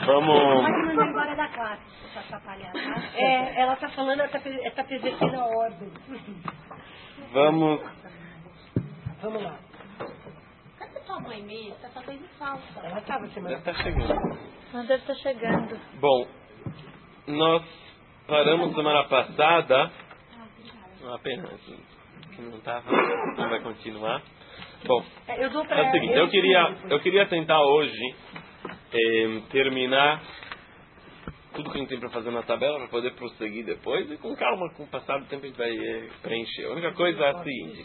Vamos... Pode mandar embora da classe, pra atrapalhar, tá? Ela tá falando, ela tá pervertendo a ordem. Vamos lá. Cadê tua mãe mesmo? Tá fazendo falta. Ela tava semana Deve estar chegando. Não deve estar chegando. Bom, nós paramos semana passada. Apenas que não estava, não vai continuar. Bom, é o seguinte, eu queria tentar hoje terminar tudo que a gente tem para fazer na tabela para poder prosseguir depois e com calma, com o passar do tempo a gente vai preencher. A única coisa é a seguinte: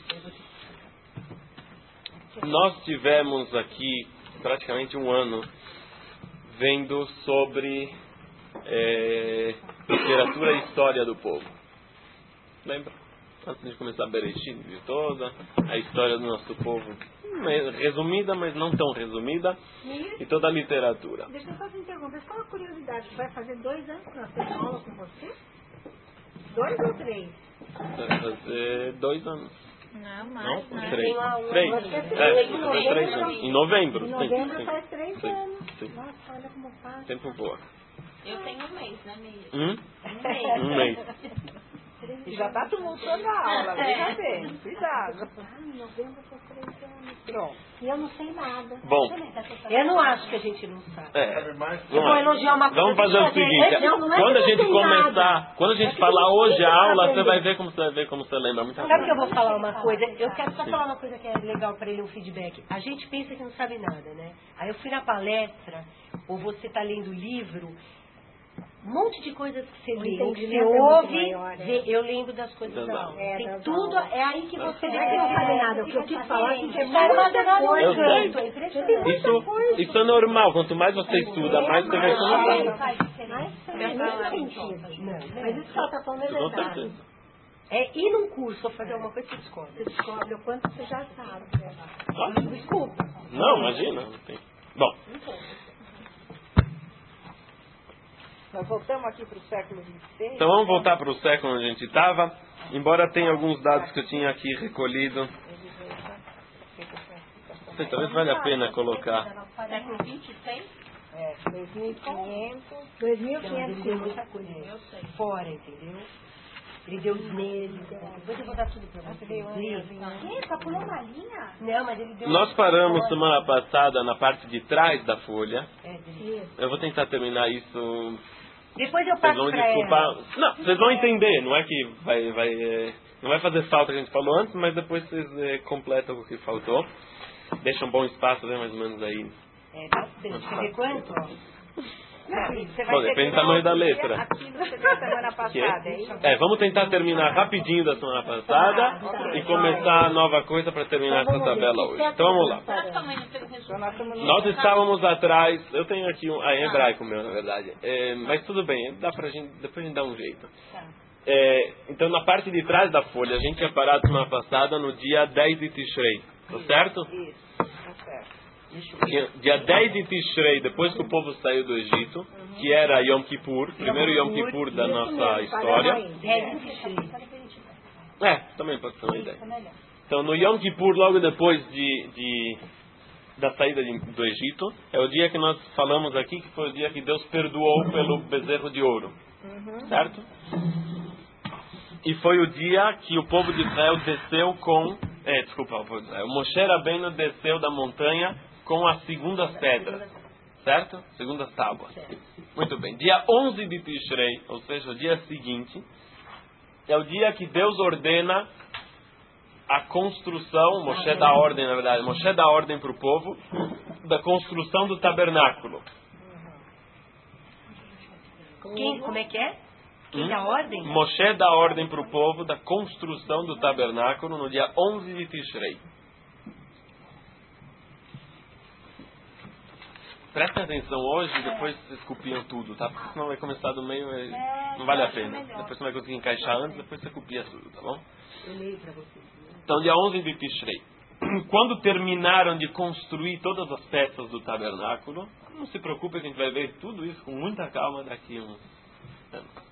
nós tivemos aqui praticamente um ano vendo sobre literatura e história do povo. Lembra? Antes de começar a Bereshit, de toda a história do nosso povo, resumida, mas não tão resumida, e toda a literatura. Deixa eu só te interromper, só uma curiosidade. Vai fazer 2 anos que nós temos aula com você? 2 ou 3? Vai fazer 2 anos. Não, mais, não? né? 3. Três. 3 anos. Em novembro. Em novembro sim, faz 3 sim, anos. sim. Nossa, olha como passa. Tempo voa. Eu tenho 1 mês, né, Meire? 1 mês. Já está tumultuando a aula, veja bem, cuidado. Em novembro faz 3 anos. Pronto. E eu não sei nada. Bom. Eu não acho que a gente não sabe. Eu vou elogiar uma coisa. Vamos fazer o seguinte, quando a gente começar, quando a gente falar hoje a aula, você vai ver como você lembra muita coisa. Sabe que eu vou falar uma coisa? Eu quero só falar uma coisa que é legal para ele, um feedback. A gente pensa que não sabe nada, né? Aí eu fui na palestra, ou você está lendo o livro, um monte de coisas que você lê, ou que você ouve, eu lembro das coisas da aula. Tem tudo, é aí que você vê que não sabe nada. O que eu quis falar é que é muita coisa. Isso é normal, quanto mais você estuda, mais você vai estudar. Mas isso que ela está falando é Com verdade. certeza. É ir num curso ou fazer alguma coisa, você descobre. Você descobre o quanto você já sabe. Desculpa. Não, imagina. Não tem. Bom, Nós voltamos aqui para o século XVI. então vamos voltar para o século onde a gente estava. Embora tenha alguns dados que eu tinha aqui recolhido. Talvez valha a pena colocar. Século 26? 2.500. 2.500 muita coisa. Eu sei. Fora, entendeu? Ele deu os meses. Depois eu vou dar tudo pra você. Que? Só pulou uma linha? Não, mas ele deu. Nós paramos semana passada na parte de trás da folha. Isso. Eu vou tentar terminar isso. Depois eu Vocês passo vão pra desculpar. ela. Não, vocês vão entender. Não é que não vai fazer falta o que a gente falou antes, mas depois vocês completam o que faltou. Deixa um bom espaço, né, mais ou menos aí. Deixa eu ver quanto, ó. Bom, depende do tamanho da letra. Aquilo que você deu semana passada, é isso? Vamos tentar terminar rapidinho da semana passada e começar a nova coisa para terminar essa tabela hoje. Então vamos lá. Será que tua mãe não fez o resumo? Nós estávamos atrás, eu tenho aqui em hebraico meu, na verdade, mas tudo bem, dá pra gente, depois a gente dá um jeito. Então na parte de trás da folha, a gente tinha parado semana passada no dia 10 de Tishrei, tá certo? Isso, tá certo. Dia 10 de Tishrei, depois que o povo saiu do Egito, que era Yom Kippur, primeiro Yom Kippur da nossa história. Também pode ser uma ideia. Então no Yom Kippur, logo depois da saída do Egito, é o dia que nós falamos aqui, que foi o dia que Deus perdoou pelo bezerro de ouro. Certo? E foi o dia que o povo de Israel desceu com... o Moshe Rabbeinu desceu da montanha com as segundas pedras. Certo? Segundas tábuas. Muito bem. Dia 11 de Tishrei, ou seja, o dia seguinte, é o dia que Deus ordena a construção, Moshe dá ordem, na verdade, Moshe dá ordem para o povo, da construção do tabernáculo. Como é que é? Quem dá ordem? Moshe dá ordem para o povo da construção do tabernáculo no dia 11 de Tishrei. Prestem atenção hoje, depois vocês copiam tudo, tá? Porque senão vai começar do meio, não vale a pena. Depois você vai conseguir encaixar antes, depois você copia tudo, tá bom? Eu leio pra vocês. Então, dia 11 de Tishrei. Quando terminaram de construir todas as peças do tabernáculo, não se preocupe, a gente vai ver tudo isso com muita calma daqui a uns anos.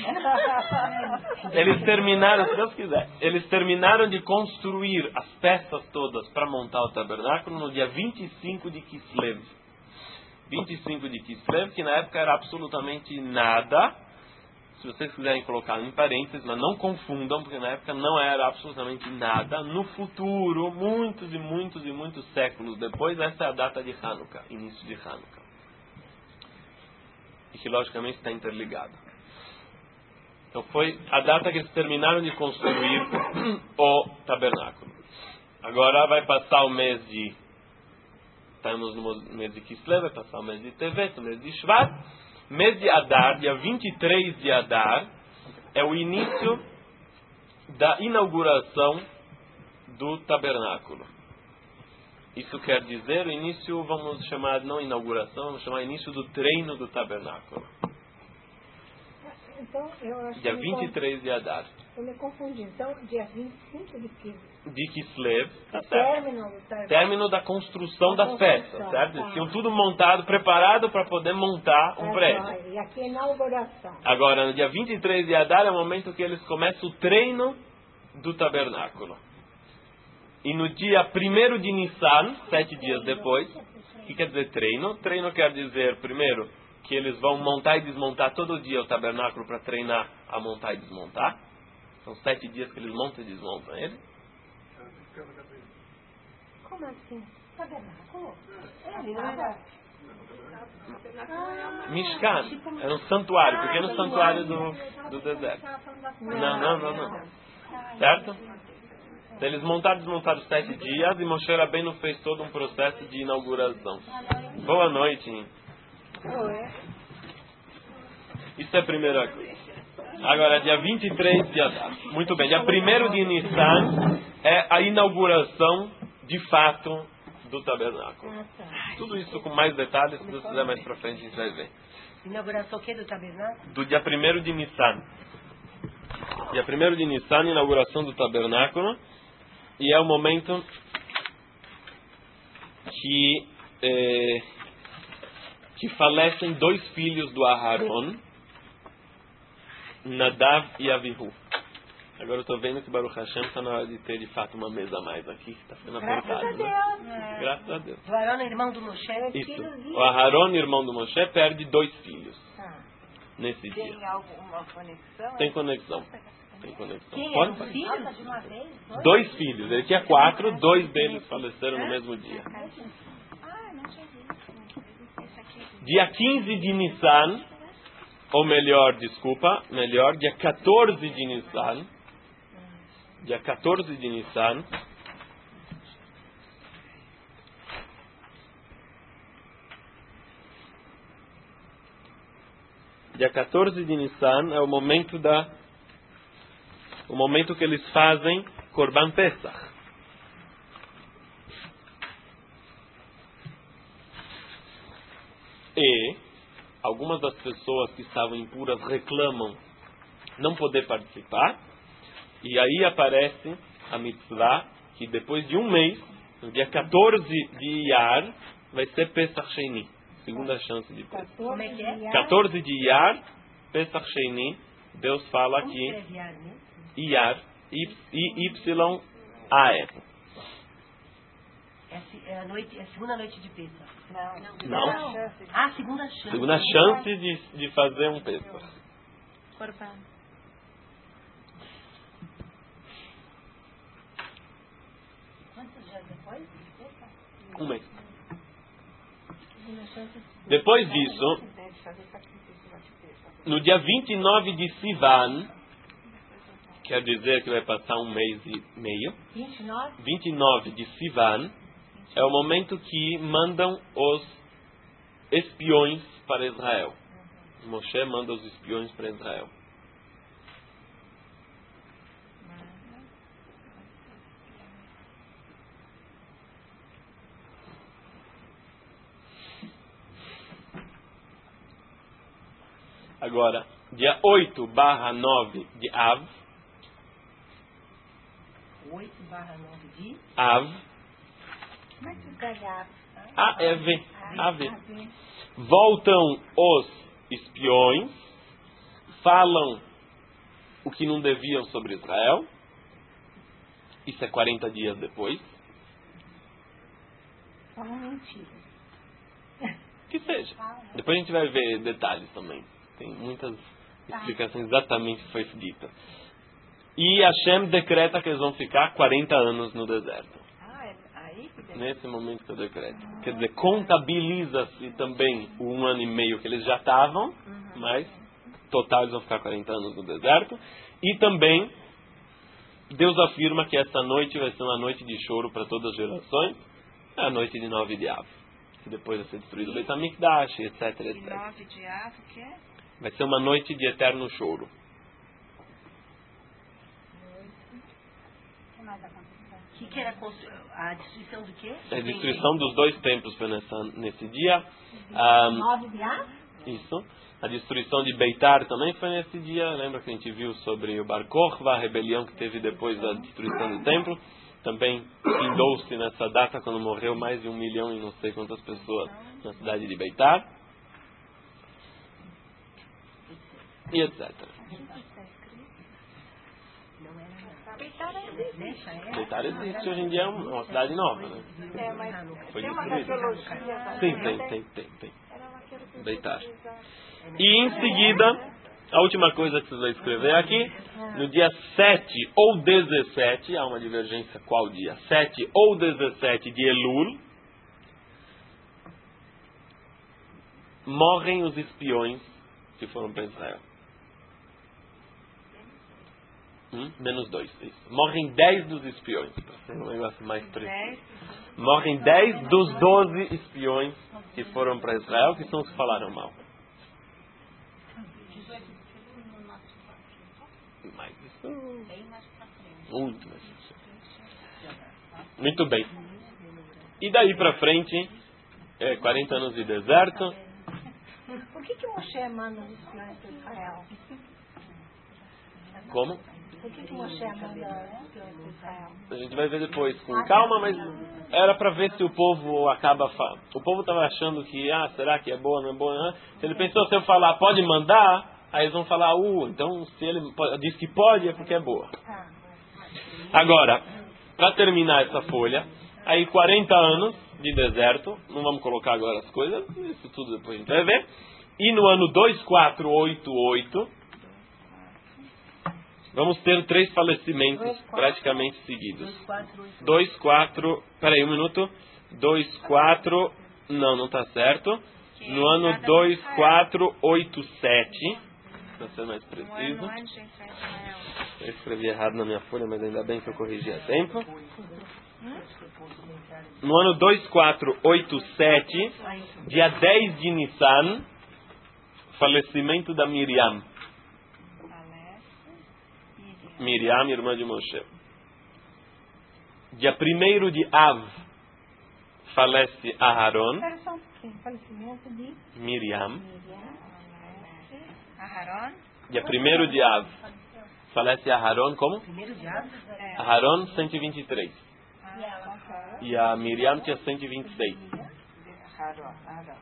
Eles terminaram, se Deus quiser, eles terminaram de construir as peças todas para montar o tabernáculo no dia 25 de Kislev. 25 de Kislev, que na época era absolutamente nada. Se vocês quiserem colocar em parênteses, mas não confundam, porque na época não era absolutamente nada. No futuro, muitos e muitos e muitos séculos depois, essa é a data de Hanukkah, início de Hanukkah. E que logicamente está interligado. Então foi a data que eles terminaram de construir o tabernáculo. Agora vai passar o mês de... Estamos no mês de Kislev, vai passar o mês de Tevet, o mês de Shvat. Mês de Adar, dia 23 de Adar, é o início da inauguração do tabernáculo. Isso quer dizer, o início, vamos chamar, não inauguração, vamos chamar início do treino do tabernáculo. Então, eu acho dia 23 de Adar. Eu me confundi. Então, dia 25 de Kislev, tá certo? Término da construção das peças, certo? Eles tinham tudo montado, preparado para poder montar um prédio. E aqui é inauguração. Agora, no dia 23 de Adar é o momento que eles começam o treino do tabernáculo. E no dia 1º de Nissan, 7 dias depois, o que quer dizer treino? Treino quer dizer, primeiro, que eles vão montar e desmontar todo dia o tabernáculo para treinar a montar e desmontar. São 7 dias que eles montam e desmontam ele. Como assim? Tabernáculo? Mishkan, era um santuário, pequeno santuário do deserto. Não. Certo? Então, eles montaram e desmontaram 7 dias e Moshe Rabbeinu fez todo um processo de inauguração. Boa noite. Isso é a primeira coisa. Agora, dia 23 de Adar. Muito bem, dia 1º de Nissan é a inauguração, de fato, do tabernáculo. Tudo isso com mais detalhes, se Deus quiser mais pra frente a gente vai ver. Inauguração o que do tabernáculo? Do dia 1º de Nissan. Dia 1º de Nissan, inauguração do tabernáculo. E é o momento que falecem 2 filhos do Aharon, Nadav e Avihu. Agora eu estou vendo que Baruch Hashem está na hora de ter de fato uma mesa a mais aqui. Está ficando apertado, né? Graças a Deus. O Aharon, irmão do Moshe. Isso. O Aharon, irmão do Moshe, perde 2 filhos nesse dia. Tem alguma conexão? Tem conexão. Tem conexão. Quem Pode é? fazer. Filhos? De uma vez? 2 filhos. Ele tinha 4, 2 deles faleceram no mesmo dia. Dia 15 de Nissan, ou melhor, dia 14 de Nissan. Dia 14 de Nissan. Dia 14 de Nissan é o momento que eles fazem Korban Pesach. E algumas das pessoas que estavam impuras reclamam não poder participar. E aí aparece a mitzvah que depois de um mês, no dia 14 de Iyar, vai ser Pesach Sheni. Segunda chance de Pesach. Como é que é? 14 de Iyar, Pesach Sheni. Deus fala Como aqui escreve Iyar, né? Iyar, Y-A-R. É a segunda noite de Pesach. Não. Segunda chance. Segunda chance de fazer um Pesach. Corban. Quantos dias depois? Um mês. Depois disso, no dia 29 de Sivan, quer dizer que vai passar um mês e meio. 29 de Sivan é o momento que mandam os espiões para Israel. Moshe manda os espiões para Israel. Agora, dia 8/9 de Av. 8/9 de Av. Como é que ganhar? AV. Voltam os espiões, falam o que não deviam sobre Israel. Isso é 40 dias depois. Fala mentira. Que seja. Depois a gente vai ver detalhes também. Tem muitas explicações exatamente o que foi dito. E Hashem decreta que eles vão ficar 40 anos no deserto. É aí que Nesse momento que eu decreto. Quer dizer, contabiliza-se também o 1 ano e meio que eles já estavam, mas total eles vão ficar 40 anos no deserto. E também Deus afirma que essa noite vai ser uma noite de choro para todas as gerações. É a noite de 9 de Av, que depois vai ser destruído o Beit HaMikdash, etc, etc. 9 de Av, o quê? Vai ser uma noite de eterno choro. O que era a destruição do quê? A destruição dos 2 templos foi nesse dia. 9 de Av? Isso. A destruição de Beitar também foi nesse dia. Lembra que a gente viu sobre o Bar Kokhba, a rebelião que teve depois da destruição do templo. Também findou-se nessa data quando morreu mais de 1 milhão e não sei quantas pessoas na cidade de Beitar. E etc. Beitar existe, hoje em dia é uma cidade nova, né? Foi tem uma destruída. arqueologia. Sim, tem. Beitar. E em seguida, a última coisa que vocês vão escrever aqui, no dia 7 ou 17, há uma divergência qual dia? 7 ou 17 de Elul, morrem os espiões que foram para Israel. Menos 2, isso. Morrem 10 dos espiões, para ser um negócio mais preciso. Morrem 10 dos 12 espiões que foram para Israel, que são os que falaram mal. Mas isso... Muito mais. Muito bem. E daí para frente, 40 anos de deserto. Por que Moshe manda os espiões para Israel? Como? Por que Moshe manda os espiões para Israel? A gente vai ver depois com calma, mas era para ver se o povo acaba... O povo estava achando que, será que é boa, não é boa? Se ele pensou, se eu falar, pode mandar, aí eles vão falar, então se ele diz que pode, é porque é boa. Agora, para terminar essa folha, aí 40 anos de deserto, não vamos colocar agora as coisas, isso tudo depois a gente vai ver. E no ano 2488, vamos ter 3 falecimentos praticamente seguidos. 2, 4, não está certo. No ano 2487, para ser mais preciso. Eu escrevi errado na minha folha, mas ainda bem que eu corrigi a tempo. No ano 2487, dia 10 de Nissan, falecimento da Miriam. Miriam, irmã de Moshe. Dia 1º de Av, falece Aharon. Espera só um pouquinho. Falecimento de Miriam. Aharon? Dia 1º de Av, falece Aharon, como? Primeiro diabo? Aharon, 123. E a Miriam tinha 126. Aharon.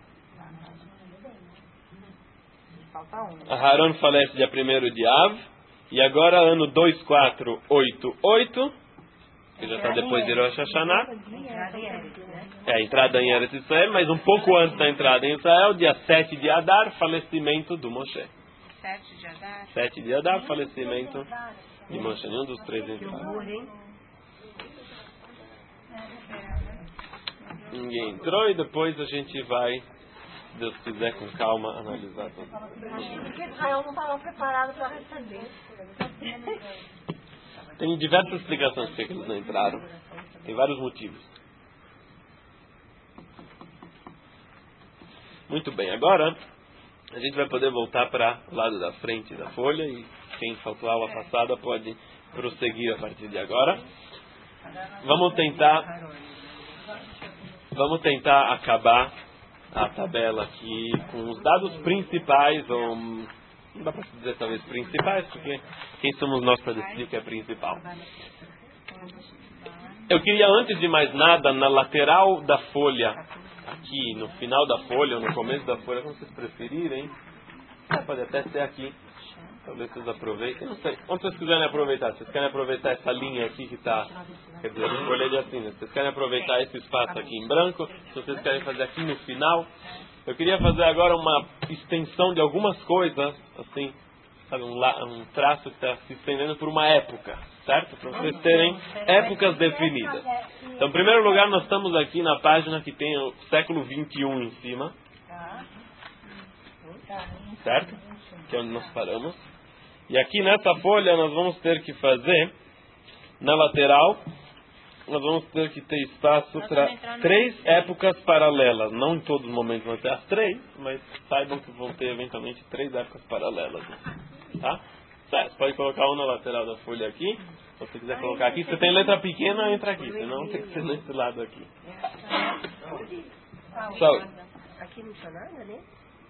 Falta um. Aharon falece dia 1º de Av. E agora, ano 2488, que já está depois de Rosh Hashanah. A entrada em Eretz Israel, mas um pouco antes da entrada em Israel, dia 7 de Adar, falecimento do Moshe. 7 de Adar. 7 de Adar, falecimento de Moshe. Nenhum dos 3 entraram. Ninguém entrou e depois a gente vai, se Deus quiser, com calma, analisar tudo. Porque Israel não estava preparado para receber. Tem diversas explicações por que eles não entraram. Tem vários motivos. Muito bem, agora a gente vai poder voltar para o lado da frente da folha e quem faltou a aula passada pode prosseguir a partir de agora. Vamos tentar acabar a tabela aqui com os dados principais, ou não dá para dizer talvez principais, porque quem somos nós para decidir o que é principal. Eu queria, antes de mais nada, na lateral da folha, aqui no final da folha, ou no começo da folha, como vocês preferirem, Pode até ser aqui. Talvez vocês aproveitem. Não sei. Onde vocês quiserem aproveitar. Vocês querem aproveitar essa linha aqui que está... Quer dizer, a folha de assina. Vocês querem aproveitar esse espaço aqui em branco. Se vocês querem fazer aqui no final. Eu queria fazer agora uma extensão de algumas coisas. Assim, sabe, um traço que está se estendendo por uma época. Certo? Para vocês terem épocas definidas. Então, em primeiro lugar, nós estamos aqui na página que tem o século 21 em cima. Certo? Que é onde nós paramos. E aqui nessa folha nós vamos ter que fazer, na lateral, nós vamos ter que ter espaço para 3 épocas paralelas. Não em todos os momentos vão ter as 3, mas saibam que vão ter eventualmente 3 épocas paralelas. Tá? Certo, pode colocar um na lateral da folha aqui. Se você quiser colocar aqui, se tem letra pequena, entra aqui. Senão tem que ser nesse lado aqui. Aqui não está nada, né?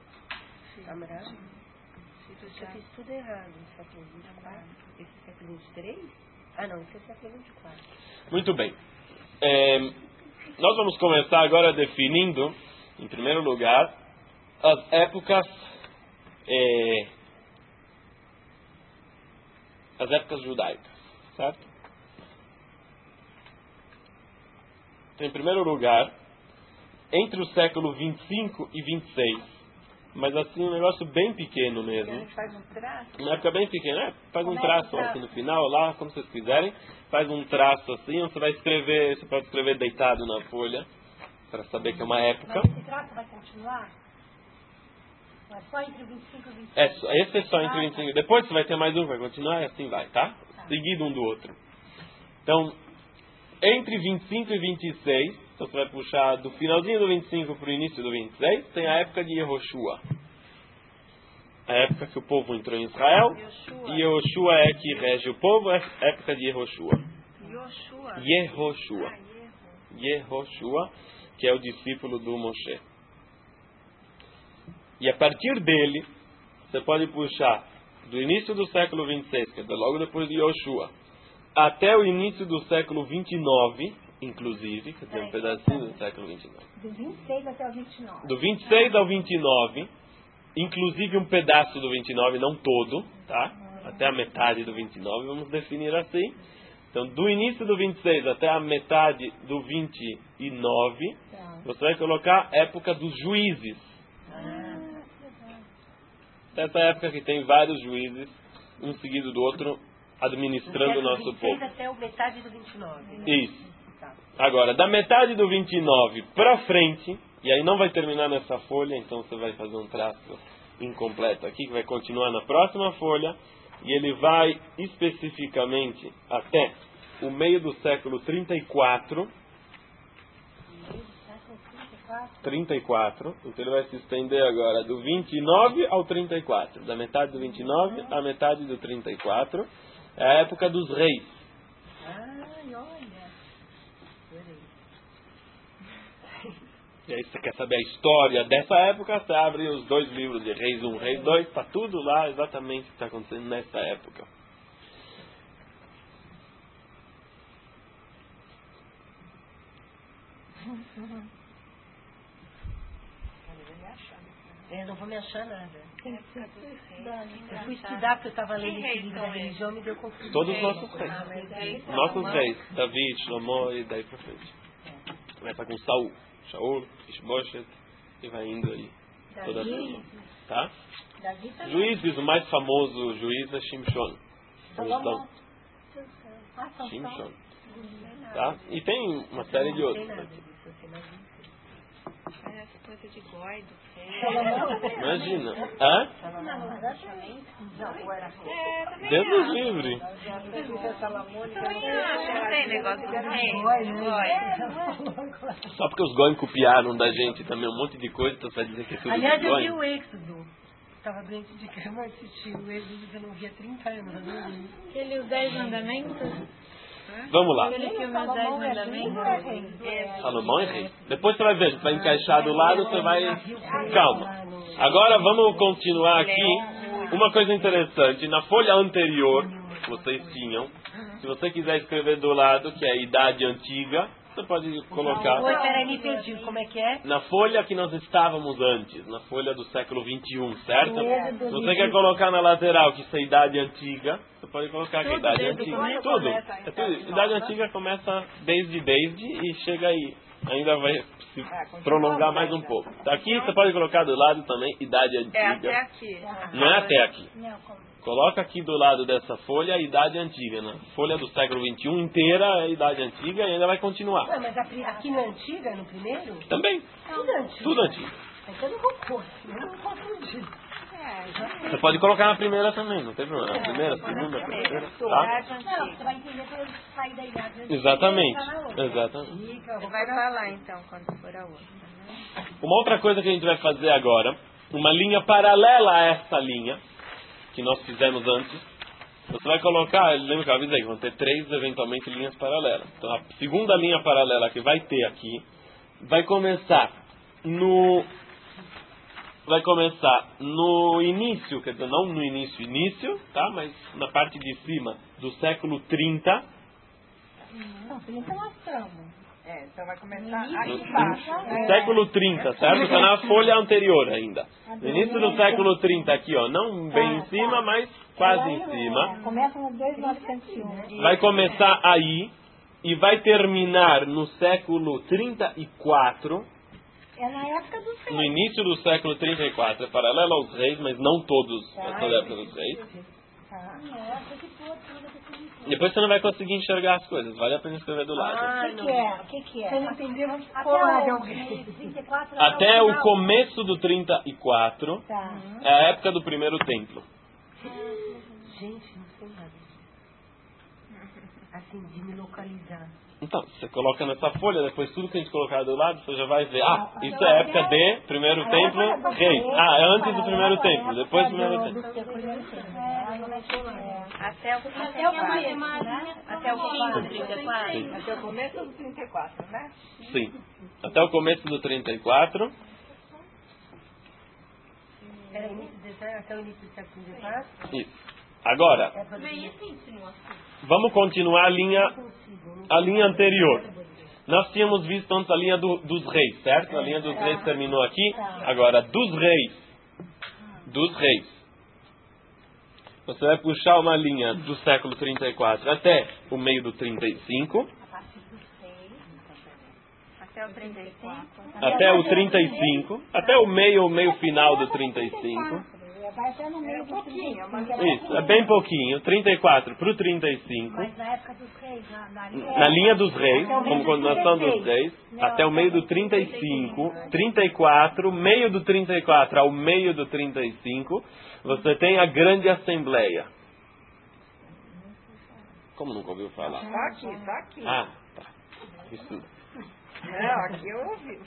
Eu fiz tudo errado. Século 24. Esse é século 23? Ah, não. Esse é século 24. Muito bem. Nós vamos começar agora definindo, em primeiro lugar, as épocas judaicas. Certo? Então, em primeiro lugar, entre o século 25 e 26, mas assim, um negócio bem pequeno mesmo. A gente faz um traço. Uma época bem pequena, faz um traço aqui no final, lá, como vocês quiserem. Faz um traço assim, onde você vai escrever, você pode escrever deitado na folha, para saber que é uma época. Mas esse traço vai continuar? É só entre 25 e 26? Esse é só entre 25 e... Depois você vai ter mais um, vai continuar e assim vai, tá? Seguido um do outro. Então, entre 25 e 26... Então você vai puxar do finalzinho do 25 para o início do 26, tem a época de Yehoshua. A época que o povo entrou em Israel. E Yehoshua é que rege o povo, é a época de Yehoshua. Yehoshua, que é o discípulo do Moshe. E a partir dele, você pode puxar do início do século 26, que é logo depois de Yehoshua, até o início do século 29, inclusive, quer dizer, um pedacinho do século 29. Do 26 até o 29. Do 26 ao 29, inclusive um pedaço do 29, não todo, tá? Até a metade do 29, vamos definir assim. Então, do início do 26 até a metade do 29, você vai colocar a época dos juízes. Essa época que tem vários juízes, um seguido do outro, administrando o nosso povo. Até a metade do 29. Né? Isso. Agora, da metade do 29 para frente, e aí não vai terminar nessa folha, então você vai fazer um traço incompleto aqui, que vai continuar na próxima folha, e ele vai especificamente até o meio do século 34. 34, então ele vai se estender agora do 29 ao 34, da metade do 29 à metade do 34, é a época dos reis. E aí você quer saber a história dessa época, você abre os 2 livros de Reis 1, Reis 2, está tudo lá exatamente o que está acontecendo nessa época. Eu não vou me achar nada. Eu fui estudar porque eu estava lendo esse livro da religião e me deu confusão. Todos os nossos reis. Nossos reis, Davi, Shlomo e daí para frente. Começa com Saul, Shaul, Ishbosheth e vai indo aí toda a turma. Tá? Juízes, o mais famoso juiz é Shimshon. Shimshon. Tá? E tem uma série de outros. Essa coisa de gordo. Imagina. Hã? Deus nos livre. Não tem negócio de Só porque os Goim copiaram da gente também um monte de coisa, então você vai dizer que é tudo Aliás, de eu vi Goim. o Êxodo. Estava doente de cama, assisti o Êxodo que eu não via há 30 anos. Aquele Os 10 Mandamentos? Vamos lá. Aquele filme Os 10 Mandamentos? Salomão é rei. Depois você vai ver, a gente vai encaixar do lado, você vai... Calma. Agora vamos continuar aqui. Uma coisa interessante, na folha anterior que vocês tinham, se você quiser escrever do lado, que é a idade antiga, você pode colocar Oi, peraí, me perdi. Como é que é? na folha que nós estávamos antes, na folha do século XXI, certo? Se você quer colocar na lateral que isso é idade antiga, você pode colocar que é idade antiga. Tudo. É tudo. Idade antiga começa desde e chega aí. Ainda vai se prolongar mais um pouco. Aqui você pode colocar do lado também idade antiga. É até aqui. Não é até aqui. Coloca aqui do lado dessa folha a idade antiga, né? Folha do século XXI inteira é a idade antiga e ainda vai continuar. Não, mas aqui na antiga, no primeiro? Também. Tudo antigo. Tudo antigo. Então eu não vou pôr, eu não vou confundir. Você pode colocar na primeira também, não tem problema. Na primeira, segunda, terceira, tá? Não, você vai entender para eu sair da idade. Exatamente. Exatamente. Você vai falar então quando for a outra. Uma outra coisa que a gente vai fazer agora, uma linha paralela a essa linha que nós fizemos antes. Você vai colocar, lembra que eu avisei, vão ter 3 eventualmente linhas paralelas. Então a segunda linha paralela que vai ter aqui vai começar no início, quer dizer, não no início, tá? Mas na parte de cima do século 30. Não, 30 nós estamos. Então vai começar No aqui embaixo. século 30, certo? Está na folha anterior ainda. No início do século 30 aqui, ó, não bem em cima, mas quase em cima. Começa no 2901. Vai começar aí e vai terminar no século 34. É na época dos No reis. início do século 34, é paralelo aos reis, mas não todos toda a época dos reis. Depois você não vai conseguir enxergar as coisas, vale a pena escrever do lado. O que é? Você não entendeu? Até o começo do 34 Tá. é a época do primeiro templo. Gente, não sei nada. Assim, de me localizar. Então, você coloca nessa folha, depois tudo que a gente colocar do lado, você já vai ver. Ah, isso é a época de primeiro templo, rei. Ah, é antes do primeiro templo, depois do primeiro templo. Até o Até o fim do 34. Até o começo do 34, né? Sim. Até o começo do 34. Era até o início do século XIX? Isso. Agora, vamos continuar a linha anterior. Nós tínhamos visto antes a linha dos reis, certo? A linha dos reis terminou aqui. Agora, dos reis. Você vai puxar uma linha do século 34 até o meio do 35. Até o 35. Até o 35. Até o meio final do 35. Vai até no meio do Isso, é bem pouquinho. 34 para o 35. Mas na época dos reis, Na linha dos reis, como continuação dos reis, até o meio do 35, 34, meio do 34 ao meio do 35, você tem a grande assembleia. Como nunca ouviu falar? Tá aqui. Ah, tá. Isso. Não, aqui eu ouvi.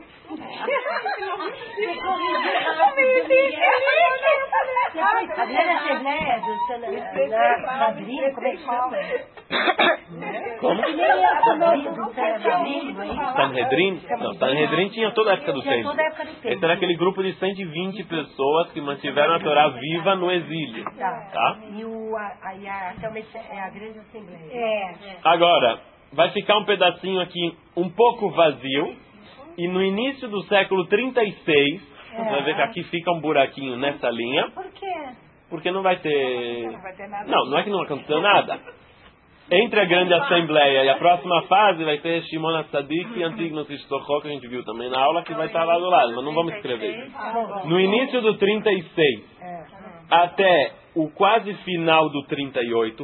A grande assembleia do Sanedrim, como é que chama? Como? Do Sanedrim, não é isso? Sanhedrin? Não, Sanhedrin tinha toda a época do Tinha templo. toda a época do templo. Esse era aquele grupo de 120 pessoas que mantiveram a Torá viva no exílio. Tá? E é a grande assembleia. Agora, vai ficar um pedacinho aqui um pouco vazio. E no início do século 36, você vai ver que aqui fica um buraquinho nessa linha. Por quê? Porque não vai ter... Não vai ter nada. Não é que não aconteceu nada. Entre a grande assembleia e a próxima fase vai ter Shimon HaTzadik e Antignos Ishtochó, que a gente viu também na aula, que vai estar lá do lado, mas não vamos escrever isso. No início do 36 até o quase final do 38,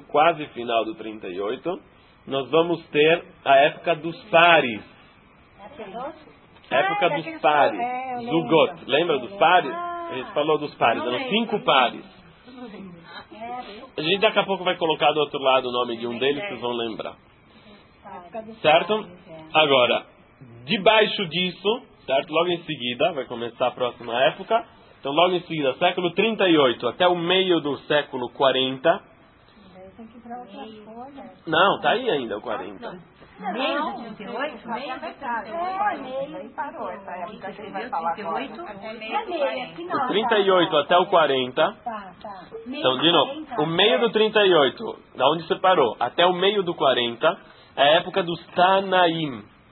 nós vamos ter a época dos pares. Época dos pares. Zugot. Lembra dos pares? A gente falou dos pares. Eram 5 pares. A gente daqui a pouco vai colocar do outro lado o nome de um deles, vocês vão lembrar. Certo? Agora, debaixo disso, certo? Logo em seguida, vai começar a próxima época. Então, logo em seguida, século 38 até o meio do século 40. Não, tá aí ainda o 40. Meio do 38? Parou essa época que ele vai falar agora. Do 38 até o 40. Então, de novo, o meio do 38, da onde você parou, até o meio do 40, é a época dos Tanaim.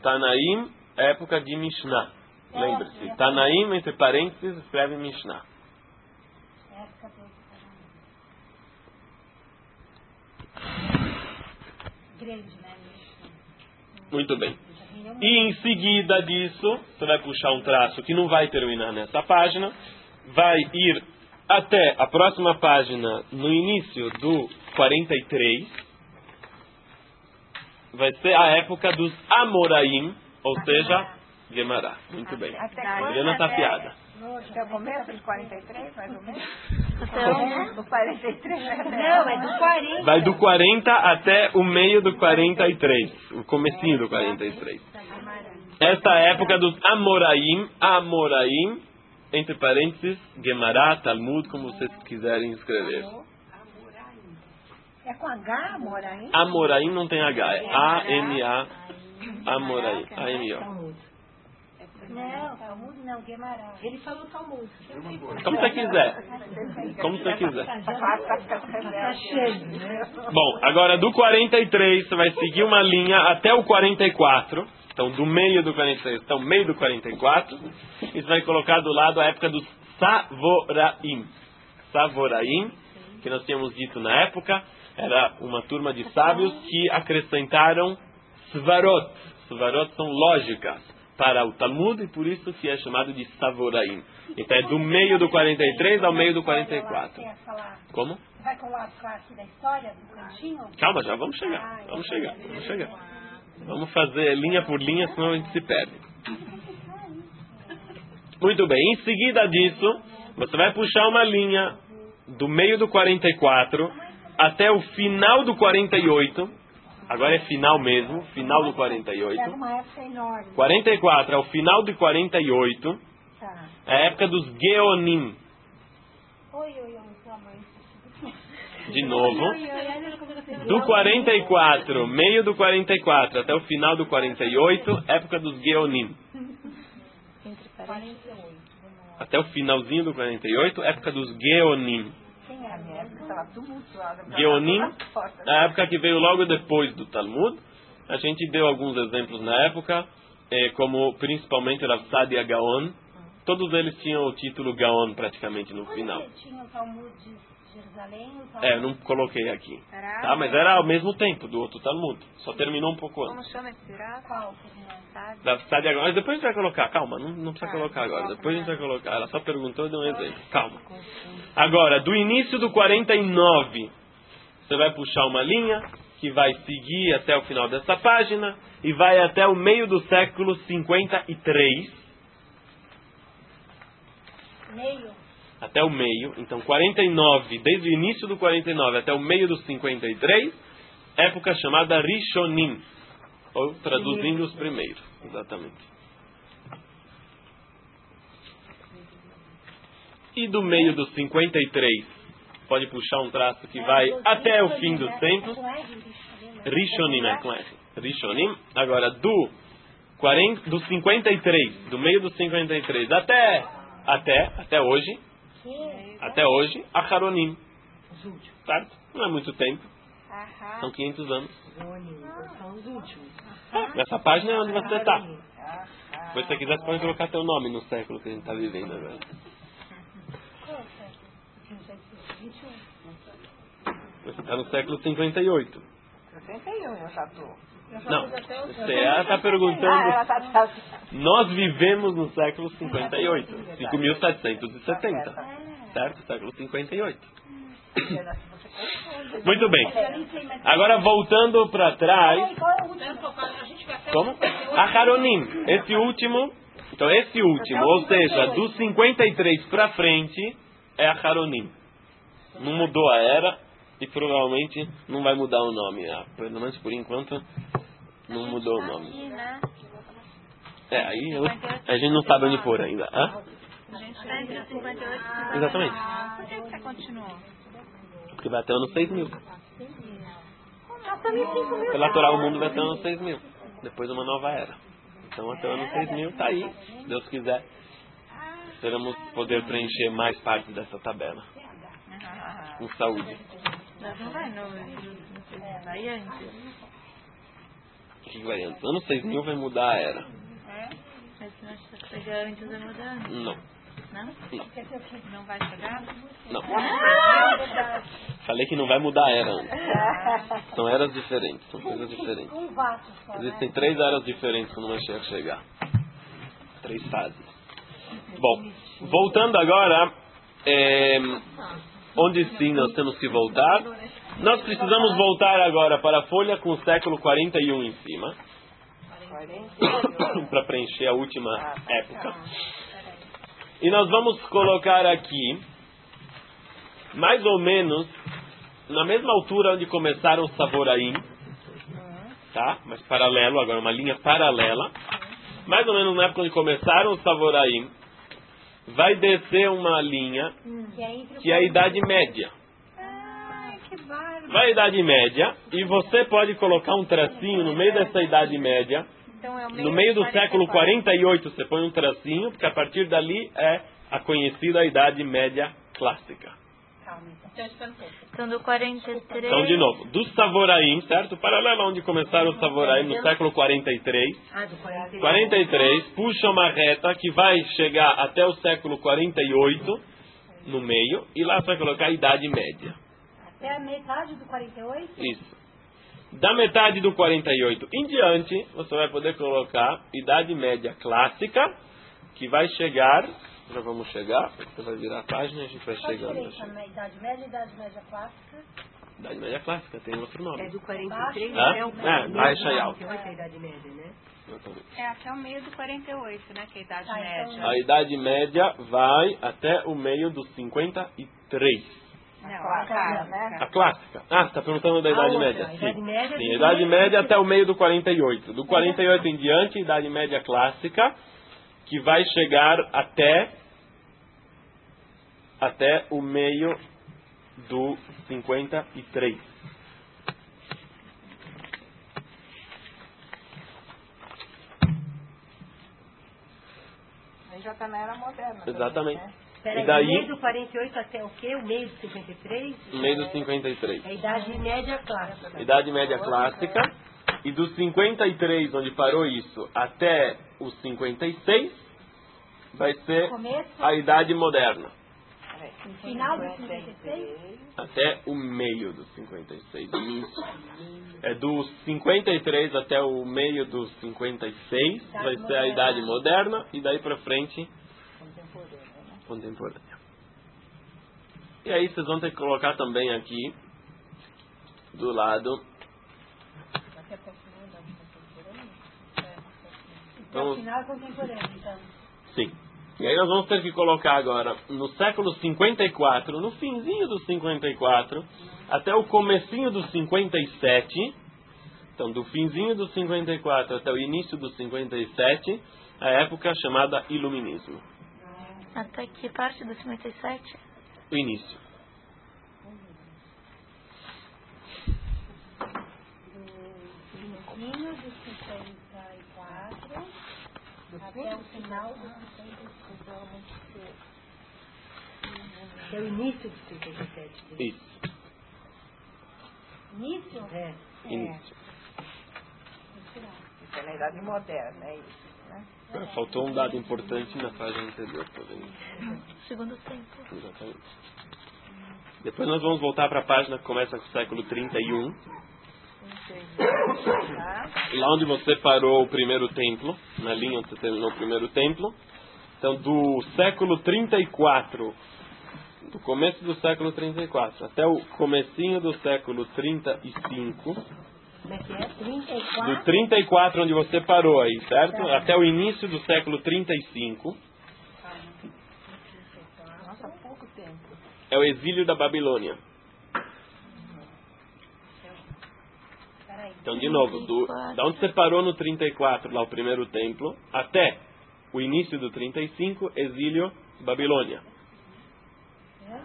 Tanaim, época de Mishnah. Lembre-se, Tanaim, entre parênteses, escreve Mishnah. Grande, né? Muito bem. E em seguida disso, você vai puxar um traço que não vai terminar nessa página, vai ir até a próxima página, no início do 43, vai ser a época dos Amoraim, ou seja, Guemará. Muito bem. Helena está afiada. Até o começo de 43, mais ou menos? Então, do 43, né? Não, é do 40. Vai do 40 até o meio do 43, o comecinho do 43. Esta época dos Amoraim, entre parênteses, Guemará, Talmud, como vocês quiserem escrever. é com H, Amoraim? Amoraim não tem H, é A-M-A, Amoraim, A-M-O. Não, Talmud não, Guemará. Ele falou Talmud. Como você quiser. Como você quiser. Tá cheio, né? Bom, agora do 43 você vai seguir uma linha até o 44. Então do meio do 43 até o meio do 44. E você vai colocar do lado a época dos Savoraim. Savoraim, que nós tínhamos dito na época, era uma turma de sábios que acrescentaram Svarot. Svarot são lógicas para o Talmud, e por isso que é chamado de Savoraim. Então é do meio do 43 ao meio do 44. Como? Você vai colar aqui da história do cantinho? Calma, já vamos chegar. Vamos chegar. Vamos fazer linha por linha, senão a gente se perde. Muito bem, em seguida disso, você vai puxar uma linha do meio do 44 até o final do 48. Agora é final mesmo, final do 48. É uma época enorme. 44 é o final de 48. Tá. É a época dos Geonim. Oi, sua mãe. De novo. Do 44, meio do 44 até o final do 48, época dos Geonim. Até o finalzinho do 48, época dos Geonim. Geonim, a época que veio logo depois do Talmud. A gente deu alguns exemplos na época, como principalmente Rav Sadia Gaon. Todos eles tinham o título Gaon praticamente no final. Tinha o Talmud de Jerusalém, eu não coloquei aqui. Tá, mas era ao mesmo tempo do outro Talmud. Só terminou um pouco antes. Como chama esse pirata? Qual? Rav Sadia Gaon. Mas depois a gente vai colocar, calma, não precisa colocar agora. Depois a gente vai colocar. Ela só perguntou e deu um exemplo. Calma. Agora, do início do 49, você vai puxar uma linha que vai seguir até o final dessa página e vai até o meio do século 53. Meio? Até o meio. Então, 49, desde o início do 49 até o meio do 53, época chamada Rishonim, ou traduzindo os primeiros. Exatamente. E do meio dos 53, pode puxar um traço que vai até o fim dos tempos. Rishonim, é com R. Rishonim. Agora, do 53, do meio dos 53 até hoje, Acharonim. Certo? Não é muito tempo. São 500 anos. São os últimos. Nessa página é onde você está. Se você quiser, você pode colocar teu nome no século que a gente está vivendo agora. Você está no século 58. 61, eu já estou. Não, você está perguntando. Nós vivemos no século 58, 5.770, certo? Século 58. Muito bem. Agora voltando para trás. Como? Acharonim. Esse último, ou seja, dos 53 para frente é Acharonim. Não mudou a era e provavelmente não vai mudar o nome. Pelo menos por enquanto não mudou o nome. Aí a gente não sabe onde pôr ainda. A gente está entre 58 e 59. Exatamente. Por que você continuou? Porque vai até o ano 6.000. Pela Torá o mundo vai até o ano 6.000. Depois uma nova era. Então até o ano 6.000 está aí. Se Deus quiser, esperamos poder preencher mais parte dessa tabela. Com saúde. Não vai vai antes. O que vai antes? Ano 6000 vai mudar a era. Mas se nós chegar antes, vai mudar. Não. Não? Não vai chegar? Não. Falei que não vai mudar a era antes. São eras diferentes, são coisas diferentes. Um vaso só, Existem 3 eras diferentes quando o Mashiach chegar. 3 fases. Bom, voltando agora, onde sim nós temos que voltar. Nós precisamos voltar agora para a folha com o século 41 em cima. Para preencher a última época. E nós vamos colocar aqui, mais ou menos, na mesma altura onde começaram os Savoraim, tá? Mas paralelo, agora uma linha paralela. Mais ou menos na época onde começaram os Savoraim, vai descer uma linha que é a Idade Média. Vai a Idade Média, e você pode colocar um tracinho no meio dessa Idade Média. No meio do século 48 você põe um tracinho, porque a partir dali é a conhecida Idade Média Clássica. Então do 43... Então, de novo, dos Savoraim, certo? Paralelo onde começaram os Savoraim, no século 43. 43, puxa uma reta que vai chegar até o século 48, no meio, e lá você vai colocar a Idade Média. Até a metade do 48? Isso. Da metade do 48 em diante, você vai poder colocar Idade Média Clássica, que vai chegar... Já vamos chegar, você vai virar a página e a gente vai chegando. Idade Média e Idade Média Clássica? Idade Média Clássica, tem outro nome. É do 43 Hã? até o baixa e alta. a Idade Média, né? É até o meio do 48, né? Que é a Idade Média. A Idade Média vai até o meio dos 53. Não, a clássica, né? A clássica. Ah, você está perguntando da Idade Média. A Idade Média, Sim, a Idade Média até o meio do 48. Do 48 em diante, Idade Média Clássica, que vai chegar até o meio do 53. Aí já está na era moderna. Exatamente. Também, né? Peraí, E daí... o meio do 48 até o quê? O meio do 53? Meio do 53. É a Idade Média Clássica. Idade Média Clássica. E dos 53, onde parou isso, até os 56, vai ser a Idade Moderna. No final do 56? Até o meio dos 56. Início. É dos 53 até o meio dos 56, vai ser a Idade Moderna, e daí pra frente, contemporânea. E aí vocês vão ter que colocar também aqui, do lado... Então, final contemporâneo, então. Sim. E aí nós vamos ter que colocar agora, no século 54, no finzinho do 54, até o comecinho do 57, então do finzinho do 54 até o início do 57, a época chamada Iluminismo. Até que parte do 57? O início. Do início do 54 até o final do 55. É o início do 57. Isso. Início? É. Início. Isso é na idade moderna, é isso, né? Faltou um dado importante na página anterior, tá vendo? Segundo tempo. Exatamente. Depois nós vamos voltar para a página que começa com o século 31. Lá onde você parou o primeiro templo, na linha onde você terminou o primeiro templo. Então, do século 34, do começo do século 34 até o comecinho do século 35. Como é que é? 34? Do 34, onde você parou aí, certo? Até o início do século 35. Nossa, pouco tempo. É o exílio da Babilônia. Então, de novo, da onde você parou no 34, lá o primeiro templo, até o início do 35, exílio Babilônia. É?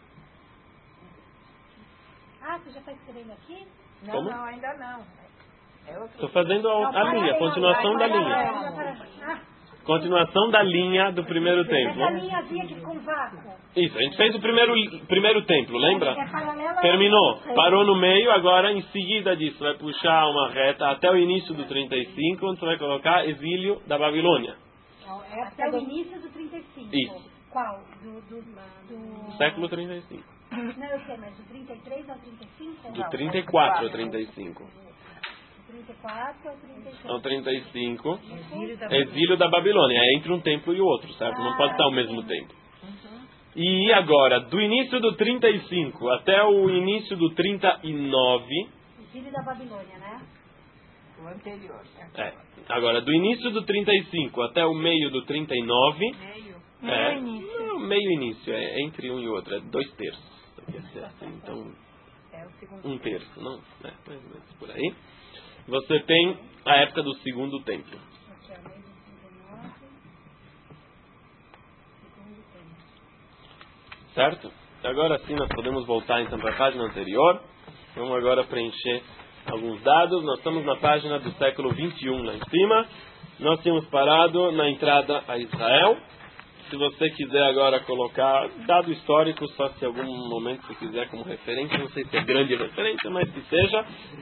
Ah, você já está escrevendo aqui? Não, Como? não, ainda não. É outro... Estou fazendo a linha, a continuação da linha. Continuação da linha do primeiro templo. Essa linhazinha que ficou um vácuo. Isso, a gente fez o primeiro templo, lembra? É paralela. Terminou, parou no meio, agora em seguida disso vai puxar uma reta até o início do 35, onde você vai colocar exílio da Babilônia. É até o início do 35. Isso. Qual? Do... Século 35. Não, eu sei, mas do 33 ao 35? Do 34 ao 35. Do 34 ao 35. Ao 35, exílio da Babilônia. É entre um templo e o outro, certo? Não pode estar ao mesmo tempo. E agora, do início do 35 até o início do 39... Exílio da Babilônia, né? O anterior. É. Agora, do início do 35 até o meio do 39... Meio início. É entre um e outro. É 2/3. Aqui é assim, então... Um terço, não? É, mais ou menos por aí. Você tem a época do segundo templo. Certo? Agora sim nós podemos voltar então para a página anterior. Vamos agora preencher alguns dados. Nós estamos na página do século 21 lá em cima. Nós tínhamos parado na entrada a Israel. Se você quiser agora colocar dado histórico, só se algum momento você quiser como referência, não sei se é grande referência, mas que seja.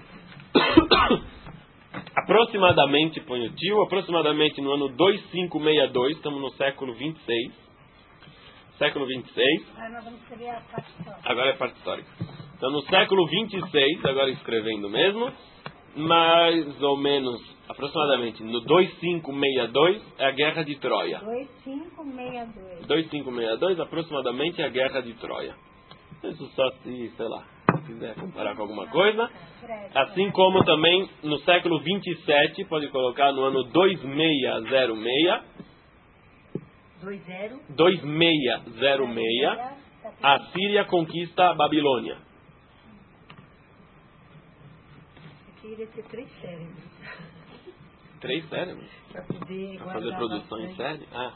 Aproximadamente, põe o tio, aproximadamente no ano 2562, estamos no século 26. Século 26. Nós vamos escrever a parte histórica. Agora é parte histórica. Então, no século 26, agora escrevendo mesmo, mais ou menos, aproximadamente, no 2562, é a Guerra de Troia. 2562. 2562, aproximadamente, é a Guerra de Troia. Isso só se, sei lá, se quiser comparar com alguma coisa. Assim como também, no século 27, pode colocar no ano 2606, 2606, a Síria conquista a Babilônia. Eu queria ter 3 cérebros. 3 cérebros? Para poder Pra fazer produção em série? Ah.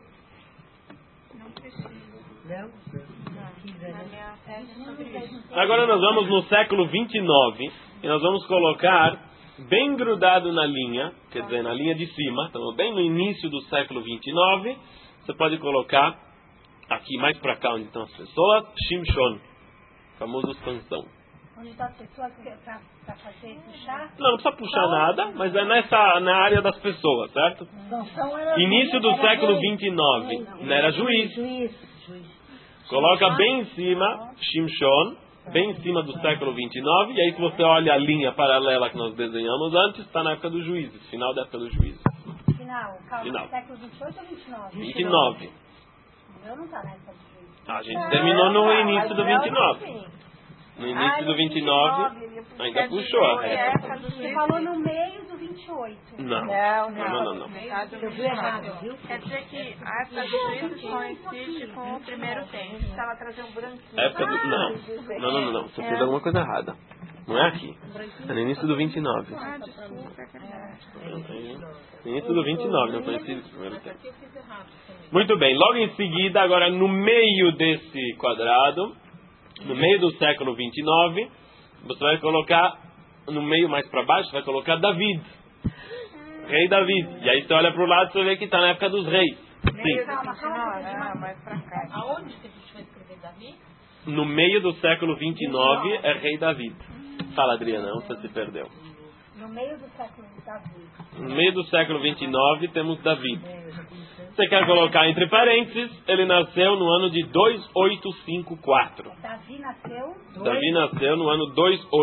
Não precisa. Não? Precisa, né? Agora nós vamos no século 29 e nós vamos colocar bem grudado na linha, quer dizer, na linha de cima, estamos bem no início do século 29. Você pode colocar aqui mais para cá onde estão as pessoas, Shimshon, famoso Sansão. Onde estão as pessoas para fazer puxar? Não precisa puxar nada, mas é na área das pessoas, certo? Início do século 29, não era juiz. Coloca bem em cima, Shimshon, bem em cima do século 29, e aí se você olha a linha paralela que nós desenhamos antes, está na época dos juízes, final da época dos juízes. Final. Século 28 ou 29? 29. O meu não está na época dos juízes. A gente terminou no início do 29. No início do 29, ainda puxou a reta. Você falou no meio do 28. Não. Eu vi errado, viu? Quer dizer que a época do juízo coincide com o primeiro tempo. Se ela trazer um branquinho. Época do... Não. Você fez alguma coisa errada. Não é aqui. É no início do 29. Ah, desculpa, é verdade. No início do 29, não coincide com o primeiro tempo. Muito bem. Logo em seguida, agora no meio desse quadrado, no meio do século 29, você vai colocar, no meio mais para baixo, vai colocar David. Rei David. E aí você olha para o lado e você vê que está na época dos reis. Sim. Mais pra cá. Aonde que a gente vai escrever Davi? No meio do século 29 é rei David. Fala, Adriana, você se perdeu. No meio do século Davi. No meio do século 29 temos David. Você quer colocar entre parênteses, ele nasceu no ano de 2854. Davi nasceu? Davi nasceu no ano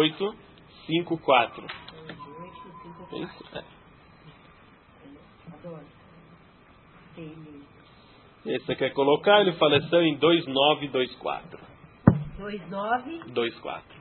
2854. Isso? É. Esse você quer colocar, ele faleceu em 2924. 2924.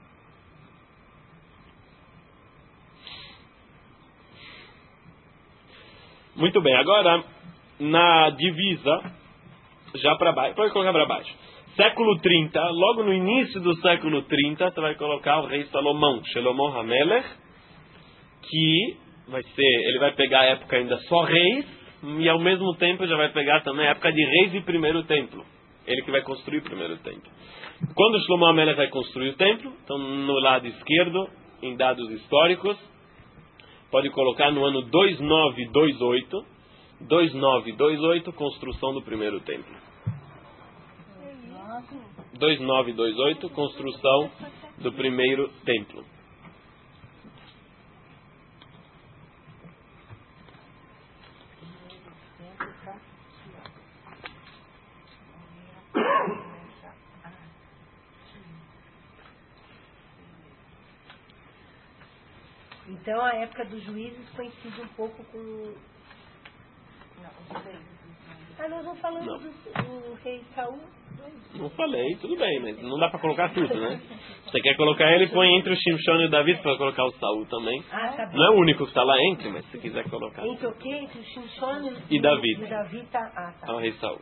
Muito bem, agora na divisa, já para baixo, pode colocar para baixo. Século 30, logo no início do século 30, você vai colocar o rei Salomão, Shlomo HaMelech, que ele vai pegar a época ainda só reis, e ao mesmo tempo já vai pegar também a época de reis e primeiro templo. Ele que vai construir o primeiro templo. Quando Shlomo HaMelech vai construir o templo, então no lado esquerdo, em dados históricos, pode colocar no ano 2928. 2928, construção do primeiro templo. 2928, construção do primeiro templo. Então a época dos juízes coincide um pouco com... nós não falamos do rei Saul. Não falei, tudo bem, mas não dá pra colocar tudo, né? Você quer colocar ele, põe entre o Shimshon e o Davi, para colocar o Saul também. Tá bem. Não é o único que está lá entre, mas se quiser colocar. Entre o quê? Entre o Shimshon e Davi. O Davi tá... É o rei Saul.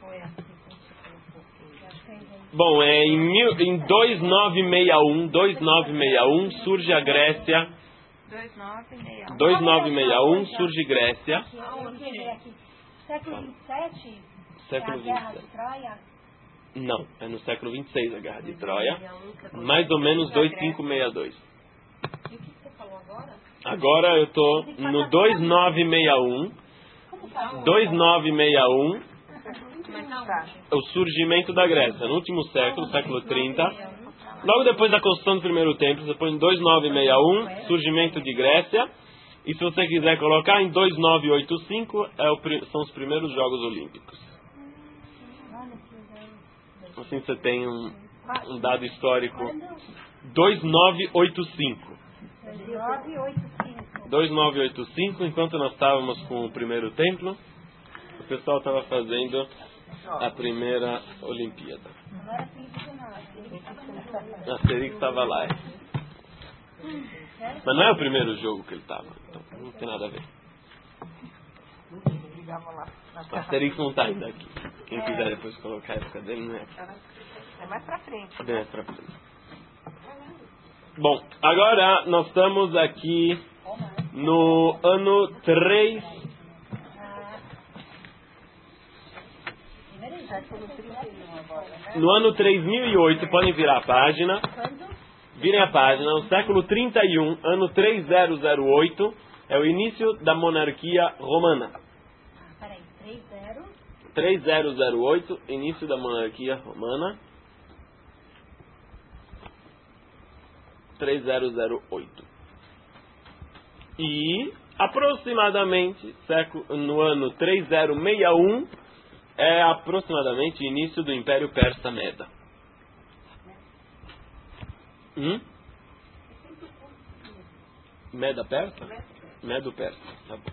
Bom, em 2961 surge a Grécia. 2961 surge Grécia. Século 27? Século a Guerra 27. de Troia? Não, é no século 26 a Guerra de Troia. Mais ou menos 2562. E o que você falou agora? Agora eu tô no 2961. 2961, o surgimento da Grécia. No último século, século 30. Logo depois da construção do primeiro templo, você põe em 2961, surgimento de Grécia. E se você quiser colocar em 2985, são os primeiros Jogos Olímpicos. Assim você tem um dado histórico. 2985. 2985, enquanto nós estávamos com o primeiro templo, o pessoal estava fazendo a primeira Olimpíada. A Asterix estava lá. Mas não é o primeiro jogo que ele estava, então não tem nada a ver. O Asterix não está ainda aqui. Quem quiser depois colocar a época dele, não é aqui. É mais pra frente. É mais pra frente. Bom, agora nós estamos aqui no ano 3. No ano 3008, podem virar a página. Virem a página, no século 31, ano 3008, é o início da monarquia romana. Peraí, 3008, início da monarquia romana. 3008. E aproximadamente no ano 3061 é aproximadamente início do Império Persa Meda. Meda Persa? Medo Persa, tá bom.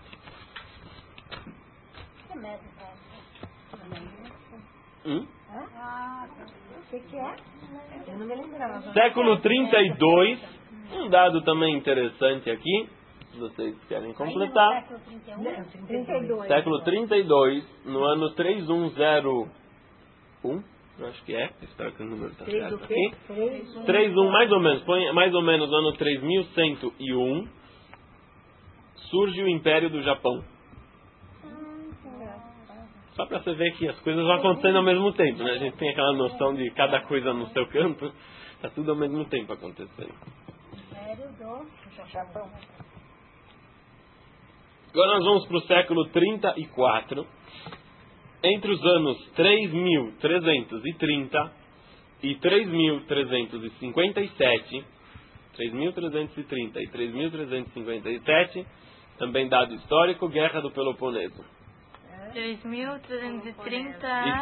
O que é? Eu não me lembrava. Século 32, um dado também interessante aqui, se vocês querem completar. Século 31? 32. Século 32, no ano 3101, eu acho que espero que o número está certo aqui. 31, mais ou menos, põe mais ou menos no ano 3101, surge o Império do Japão. Só para você ver que as coisas vão acontecendo ao mesmo tempo, né? A gente tem aquela noção de cada coisa no seu canto, está tudo ao mesmo tempo acontecendo. Império do Japão. Agora nós vamos para o século 34. Entre os anos 3330 e 3357, 3330 e 3357, também dado histórico, Guerra do Peloponeso. 3.330 E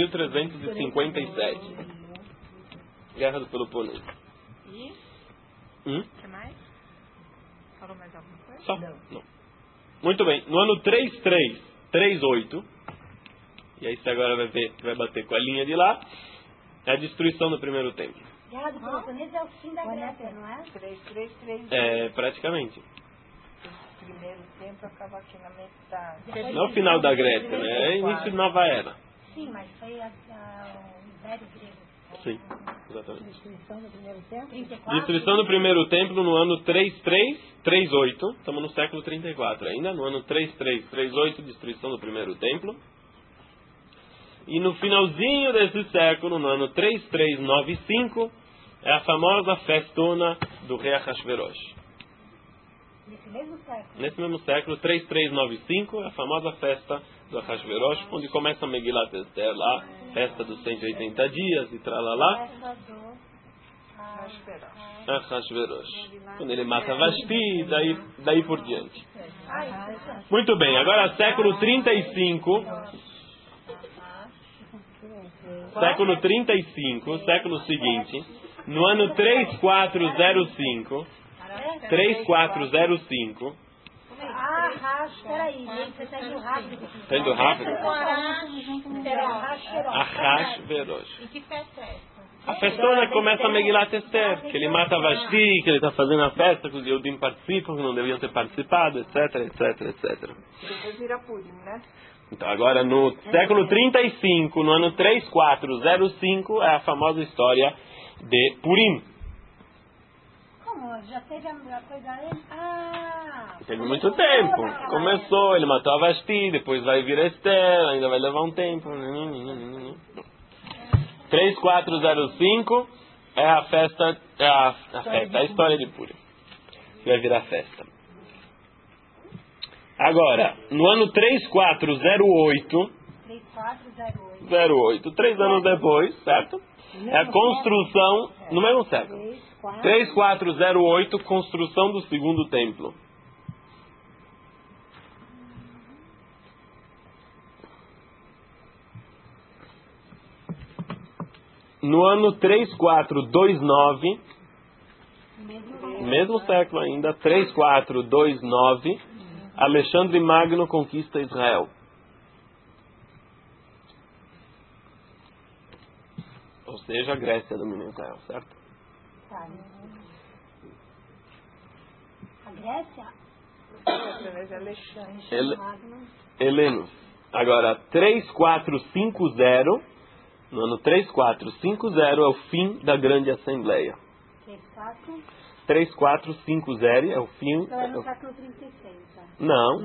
3357. Guerra do Peloponeso. E? O que mais? Falou mais alguma coisa? Só? Não. Muito bem. No ano 3338, e aí você agora vai bater com a linha de lá, é a destruição do primeiro templo. Guerra do Peloponeso é o fim da Grécia, não é? 333. É, praticamente. O primeiro tempo acaba aqui na metade. Não é o final da Grécia, né? É início de nova era. Sim, mas foi o Império Grego. Sim, exatamente. Destruição do primeiro templo? 34? Destruição do primeiro templo no ano 3338. Estamos no século 34 ainda. No ano 3338, destruição do primeiro templo. E no finalzinho desse século, no ano 3395, é a famosa festona do rei Ahasverosh. Nesse mesmo século? Nesse mesmo século, 3395, é a famosa festa do Ahasverosh, onde começa a Megilat Esther lá, festa dos 180 dias e tralalá. Ahasverosh. Quando ele mata Vashti, daí por diante. Muito bem, agora século 35. Século 35, século seguinte, no ano 3405. 3405. Peraí, você está indo rápido. Está indo rápido? E que festa é essa? A festona começa a Megilat Esther, que ele mata Vashti, que ele está fazendo a festa, que os Yehudim participam, que não deviam ter participado, etc, etc, etc. Depois vira Purim, né? Então agora no século 35, no ano 3405, é a famosa história de Purim. Como? Já teve a coisa aí? Teve muito tempo. Começou, ele matou a Vashti, depois vai vir a Esther, ainda vai levar um tempo. 3405 é a festa, a história de Purim. Vai virar festa. Agora, no ano 3408, 3 anos depois, certo? É a construção, no mesmo século. 3408, construção do segundo templo. No ano 3429, mesmo século ainda, 3429, Alexandre Magno conquista Israel. Ou seja, a Grécia domina Israel, certo? A Grécia? Helenos. Agora, 3450, no ano 3450 é o fim da grande assembleia. 3450 é o fim. Então é no século 36. Não.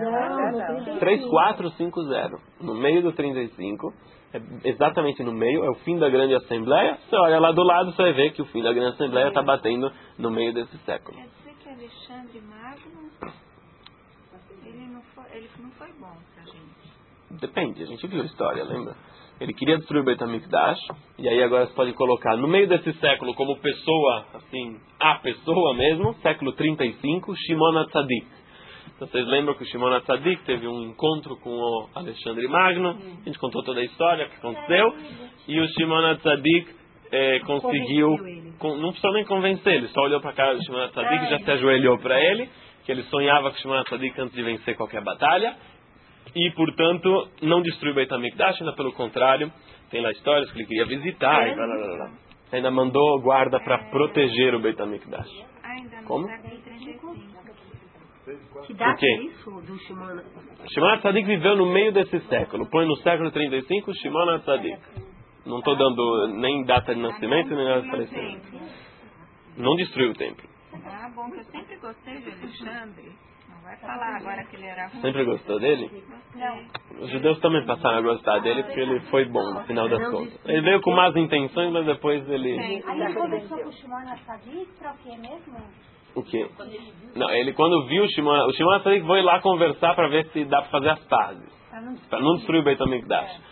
3450. No meio do 35, exatamente no meio, é o fim da grande assembleia. Você olha lá do lado, você vai ver que o fim da grande assembleia está batendo no meio desse século. Quer dizer que Alexandre Magno, ele não foi bom pra gente. Depende, a gente viu a história, lembra? Ele queria destruir o Beit HaMikdash, e aí agora você pode colocar no meio desse século como pessoa, assim, a pessoa mesmo, século 35, Shimon HaTzadik. Então vocês lembram que o Shimon HaTzadik teve um encontro com o Alexandre Magno, a gente contou toda a história que aconteceu, e o Shimon HaTzadik conseguiu, não precisou nem convencer, ele só olhou para a cara do Shimon HaTzadik e já se ajoelhou para ele, que ele sonhava com o Shimon HaTzadik antes de vencer qualquer batalha. E, portanto, não destruiu o Beit HaMikdash, ainda pelo contrário, tem lá histórias que ele queria visitar, e blá, blá, blá, blá. Ainda mandou guarda para proteger o Beit HaMikdash. Ainda Como? no século 35. Que data O quê? é isso do Shimon? Shimon HaTzadik viveu no meio desse século. Põe no século 35, Shimon HaTzadik. Não estou dando nem data de nascimento, nem nada de falecimento. Não destruiu o templo. Ah, bom, que eu sempre gostei de Alexandre. Não vai falar agora que ele era ruim. Sempre gostou dele? Não. Os judeus também passaram a gostar dele porque ele foi bom, no final das contas. Ele veio com más intenções, mas depois ele... Aí ele começou com o Shimon HaTzadik pra o quê mesmo? O quê? Não, ele quando viu o Shimon HaTzadik foi lá conversar para ver se dá para fazer as pazes. Para não destruir o Beit HaMikdash.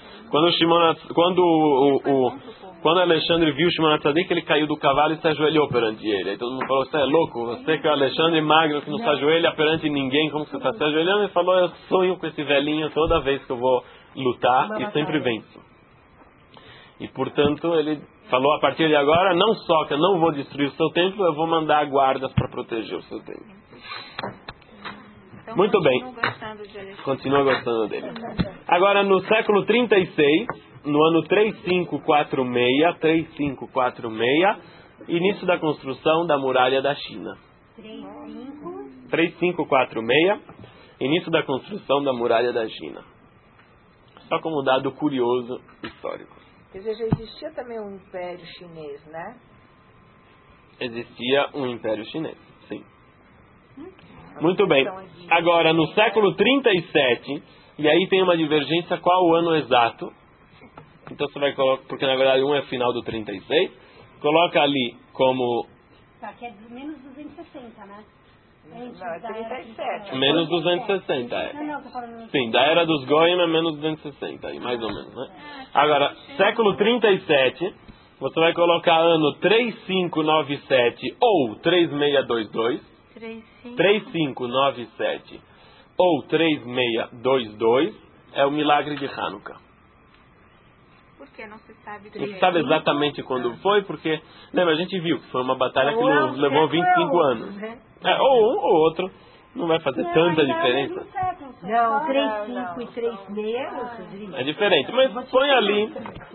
Quando Alexandre viu o Shimon HaTzadik, ele caiu do cavalo e se ajoelhou perante ele. Aí todo mundo falou, você é louco? Você que é o Alexandre Magno, que não se ajoelha perante ninguém, como você está se ajoelhando? Ele falou, eu sonho com esse velhinho toda vez que eu vou lutar e sempre venço. E portanto ele falou, a partir de agora, não só que eu não vou destruir o seu templo, eu vou mandar guardas para proteger o seu templo. Então, Muito bem. Continua gostando dele. Agora, no século 36, no ano 3546, início da construção da muralha da China. 3546, início da construção da muralha da China. Só como dado curioso histórico. Quer dizer, já existia também um império chinês, né? Existia um império chinês, sim. Muito bem. Agora, no século 37, e aí tem uma divergência qual o ano exato. Então você vai colocar, porque na verdade um é final do 36, coloca ali como... Tá, que é menos 260, né? Não, é 37. Menos 260, é. Não, tô falando... Sim, da era dos Goyim é menos 260, aí, mais ou menos, né? Agora, século 37, você vai colocar ano 3597 ou 3622. 3597 ou 3622 é o milagre de Hanukkah. Por que não se sabe? Não se sabe exatamente quando foi, porque, lembra, a gente viu que foi uma batalha que levou 25 anos. Ou um ou outro, não vai fazer tanta diferença. Não, 3,5 e 3,6 É diferente, mas põe ali.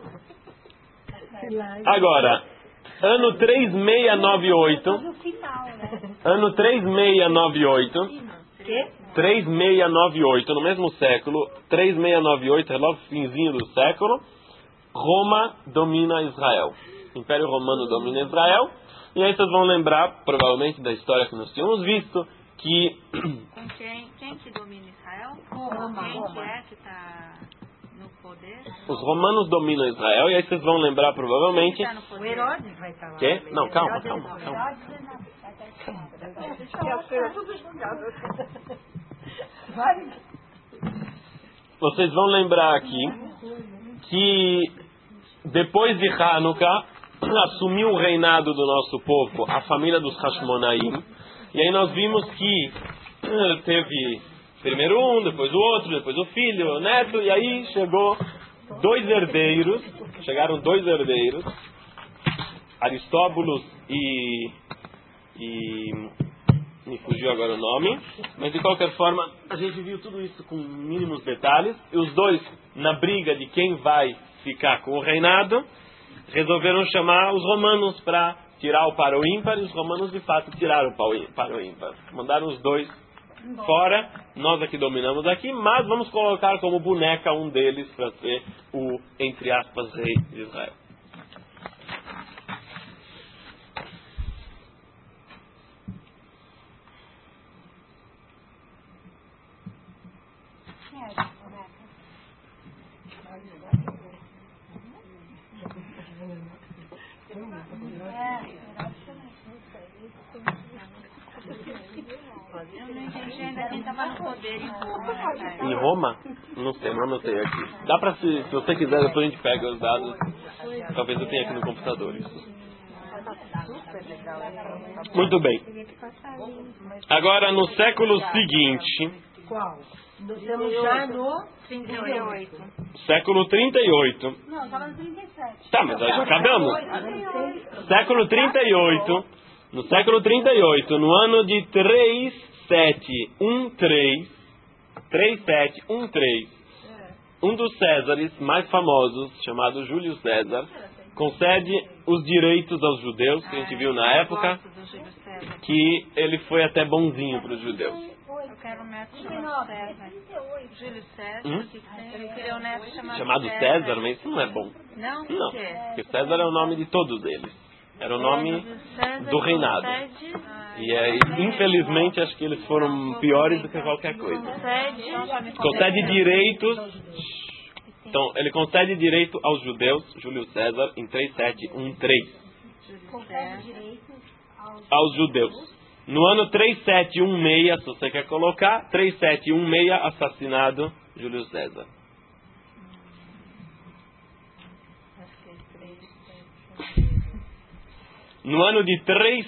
Agora, ano 3698. Ano 3698. 3698, no mesmo século, 3698 é logo finzinho do século, Roma domina Israel. O Império Romano domina Israel. E aí vocês vão lembrar, provavelmente, da história que nós tínhamos visto, que... Com quem que domina Israel? Quem que é que está no poder? Os romanos dominam Israel, e aí vocês vão lembrar, provavelmente... O Herodes vai estar lá. Quê? Não, calma. Vocês vão lembrar aqui que depois de Hanukkah assumiu o reinado do nosso povo a família dos Hashmonaim, e aí nós vimos que teve primeiro um, depois o outro, depois o filho, o neto, e aí chegaram dois herdeiros, Aristóbulos e me fugiu agora o nome, mas de qualquer forma a gente viu tudo isso com mínimos detalhes, e os dois, na briga de quem vai ficar com o reinado, resolveram chamar os romanos para tirar o para o ímpar, e os romanos de fato tiraram o para o ímpar, mandaram os dois fora. Nós aqui dominamos aqui, mas vamos colocar como boneca um deles para ser o, entre aspas, rei de Israel. Eu não entendi ainda quem estava no poder em Roma. Em Roma? Não sei, não anotei aqui. Dá pra, se você quiser, depois a gente pega os dados. Talvez eu tenha aqui no computador isso. Muito bem. Agora, no século seguinte... Qual? Estamos já no 38. Século 38. Não, estava no 37. Tá, mas já acabamos. Século 38. No século 38, no ano de 3713, um dos Césares mais famosos, chamado Júlio César, concede os direitos aos judeus, que a gente viu na época, que ele foi até bonzinho para os judeus. Eu quero um neto chamado César. Júlio César, ele queria um neto Chamado César, mas isso não é bom. Não? Não, Por quê? porque César é o nome de todos eles. Era o nome do reinado. E aí, infelizmente, acho que eles foram piores do que qualquer coisa. Concede direitos. Então, ele concede direito aos judeus, Júlio César, em 3713. Aos judeus. No ano 3716, se você quer colocar, 3716, assassinado Júlio César. No ano de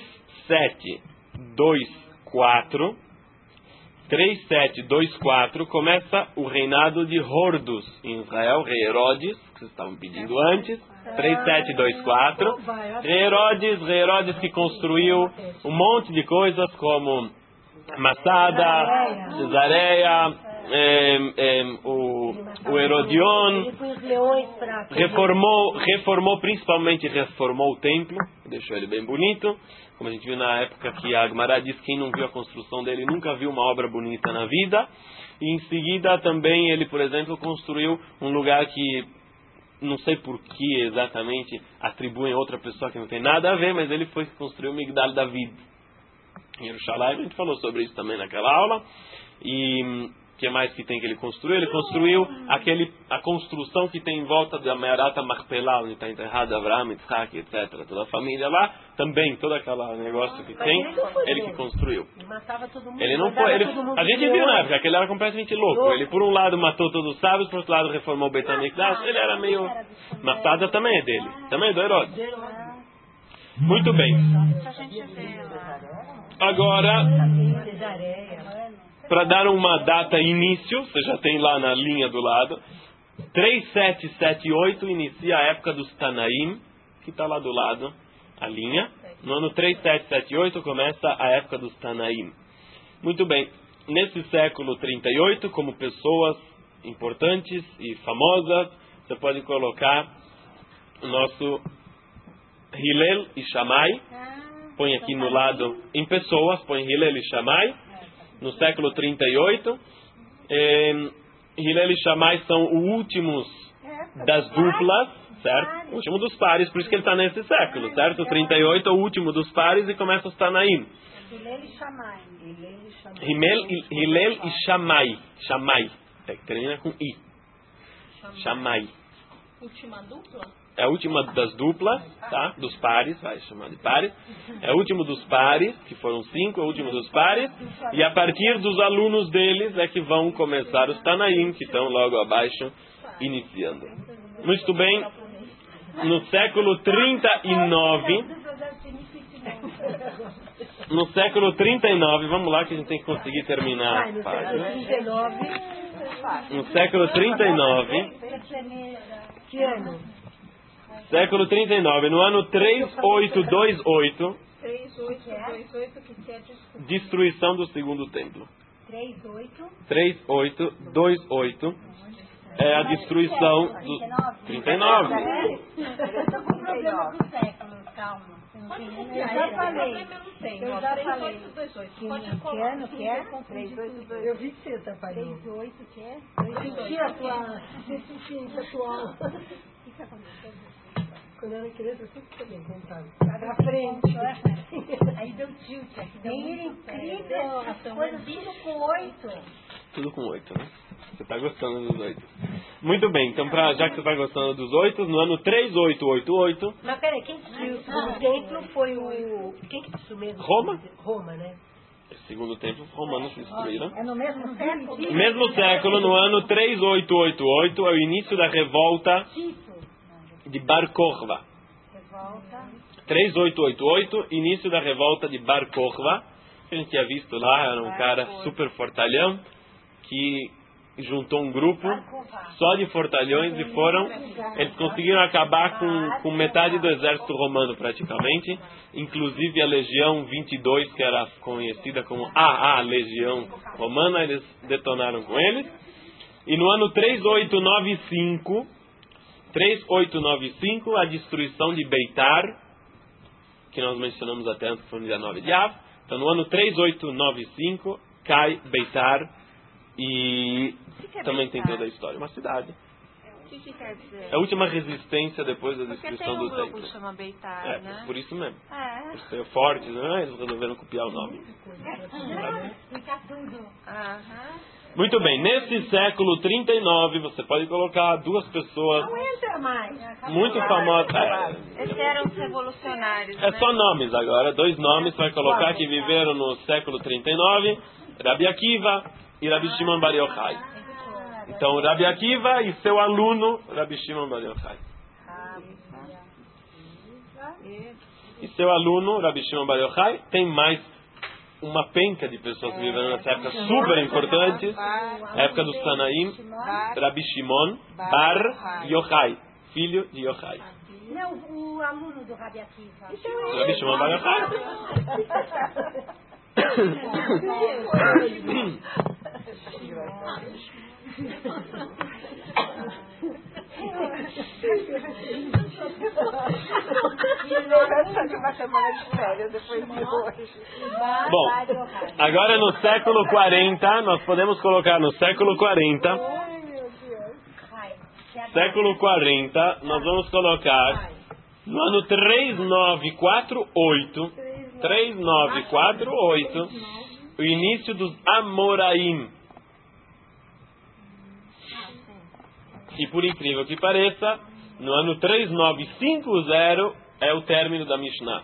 3724, começa o reinado de Hordos em Israel, rei Herodes, que vocês estavam pedindo antes. 3724. Rei Herodes que construiu um monte de coisas como Masada, Cesareia, o Herodion, reformou principalmente o templo, deixou ele bem bonito, como a gente viu na época que a Gemara diz que quem não viu a construção dele nunca viu uma obra bonita na vida. E em seguida também ele, por exemplo, construiu um lugar que não sei por que exatamente atribuem a outra pessoa que não tem nada a ver, mas ele foi que construiu o Migdal David em Jerusalém. A gente falou sobre isso também naquela aula. E O que mais que tem que ele construiu? Ele construiu a construção que tem em volta da Me'arat HaMachpelah, onde está enterrado Avraham, Yitzhak, etc. Toda a família lá, também, todo aquele negócio que tem, ele que construiu. Ele matava todo mundo. Ele não foi, a gente viu na época que ele era completamente louco. Ele por um lado matou todos os sábios, por outro lado reformou o Beit HaMikdash. Ele era meio... Masada também é dele, também é do Herodes. Muito bem. Agora, para dar uma data início, você já tem lá na linha do lado, 3778 inicia a época dos Tanaim, que está lá do lado, a linha. No ano 3778 começa a época dos Tanaim. Muito bem, nesse século 38, como pessoas importantes e famosas, você pode colocar o nosso Hillel e Shammai. Põe aqui no lado, em pessoas, põe Hillel e Shammai. No século 38, Hillel e Shammai são os últimos das duplas, certo? O último dos pares, por isso que ele está nesse século, certo? O 38 é o último dos pares e começa os Tanaim. Hillel e Shammai. Hillel e Shammai. Shammai. Termina com I. Shammai. Última dupla? É a última das duplas, tá? Dos pares, vai chamar de pares. É o último dos pares, que foram 5, é o último dos pares. E a partir dos alunos deles é que vão começar os Tanaim, que estão logo abaixo, iniciando. Muito bem. No século 39... No século 39, vamos lá que a gente tem que conseguir terminar a página. No século 39... Que ano? Século 39, no ano 3828, 3828, que é destruição do segundo templo. 38. 3828 é a destruição do 39. Eu tô com problema com séculos, calma. Eu já falei. Eu já falei. Que ano que é? 382. Eu vi que você atrapalhou. 38 que é? Eu senti a tua deficiência atual. O que aconteceu? Quando eu era criança, eu sempre também contava. Pra frente. Aí deu tilt aqui. Bem incrível. As coisas tudo com 8. Tudo com 8, né? Você está gostando dos 8. Muito bem, então já que você está gostando dos 8, no ano 3888... Mas peraí, quem destruiu o segundo templo foi o... Quem que destruiu mesmo? Roma. Roma, né? O segundo templo, os romanos destruíram. É no mesmo século? Mesmo século, no ano 3888, é o início da revolta de Bar Kokhba. Revolta. 3888, início da revolta de Bar Kokhba. A gente tinha visto lá, era um cara super fortalhão que juntou um grupo só de fortalhões e eles conseguiram acabar com metade do exército romano praticamente, inclusive a Legião 22, que era conhecida como a Legião Romana, eles detonaram com eles. E no ano 3895, a destruição de Beitar, que nós mencionamos até antes, que foi no dia 9 de Av. Então no ano 3895 cai Beitar e também tem toda a história. Uma cidade. O que quer dizer? É a última resistência depois da Porque destruição tem um do grupo templo. que chama Beitar, né? Por isso mesmo. Por É. ser forte, né? Eles resolveram copiar o nome. Fica tudo. Aham. Muito bem, nesse século 39 você pode colocar duas pessoas Não entra mais. muito famosas. Esses eram os revolucionários, É né? só nomes agora, 2 nomes vai colocar que viveram no século 39, Rabi Akiva e Rabi Shimon Bar Yochai. Então, Rabi Akiva e seu aluno, Rabi Shimon Bar Yochai. E seu aluno, Rabi Shimon Bar Yochai, tem mais uma penca de pessoas que viveram nessa época super importantes, a época dos Tanaim, Rabi Shimon Bar Yochai, filho de Yochai. Não, o aluno do Rabi Akiva. Rabi Shimon Bar Yochai. de uma semana de férias depois de hoje. Bom, agora no século 40, nós podemos colocar no século 40, século 40, nós vamos colocar no ano 3948, o início dos Amoraim. E por incrível que pareça, no ano 3950 é o término da Mishnah.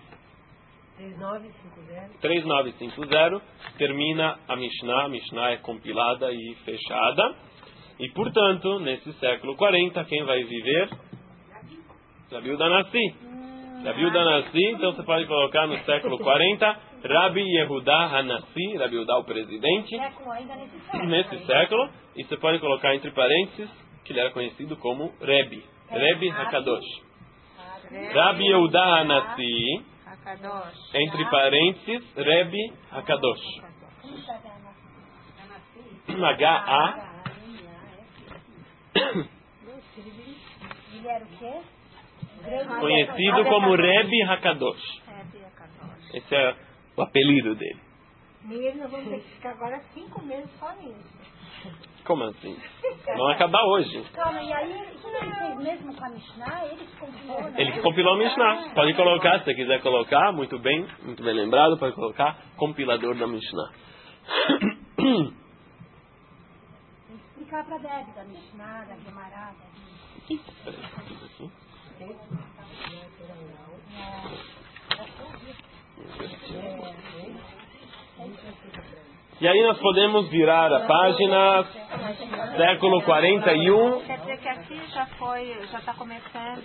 3950 termina a Mishnah é compilada e fechada. E portanto, nesse século 40, quem vai viver? Rabi Yehuda Hanassi. Rabi Yehuda Hanassi, então você pode colocar no século 40, Rabi Yehuda Hanassi, Rabi Yehuda o presidente, nesse século, e você pode colocar entre parênteses que ele era conhecido como Rebbe Hakadosh. Rabi Yehuda Hanassi, entre parênteses, Rebbe Hakadosh. H-A. Ele era o quê? Conhecido como Rebbe Hakadosh. Esse é o apelido dele. Mesmo, nós vamos ter que ficar agora 5 meses só nisso. Como assim? Vão acabar hoje. Calma, e aí, isso ele fez mesmo com a Mishnah? Ele que compilou, né? Ele que compilou a Mishnah. Pode colocar, se você quiser colocar, muito bem lembrado, pode colocar compilador da Mishnah. Tem que explicar para a Débora da Mishnah, da Gemara. E aí nós podemos virar a página século 41. Quer dizer que aqui já está começando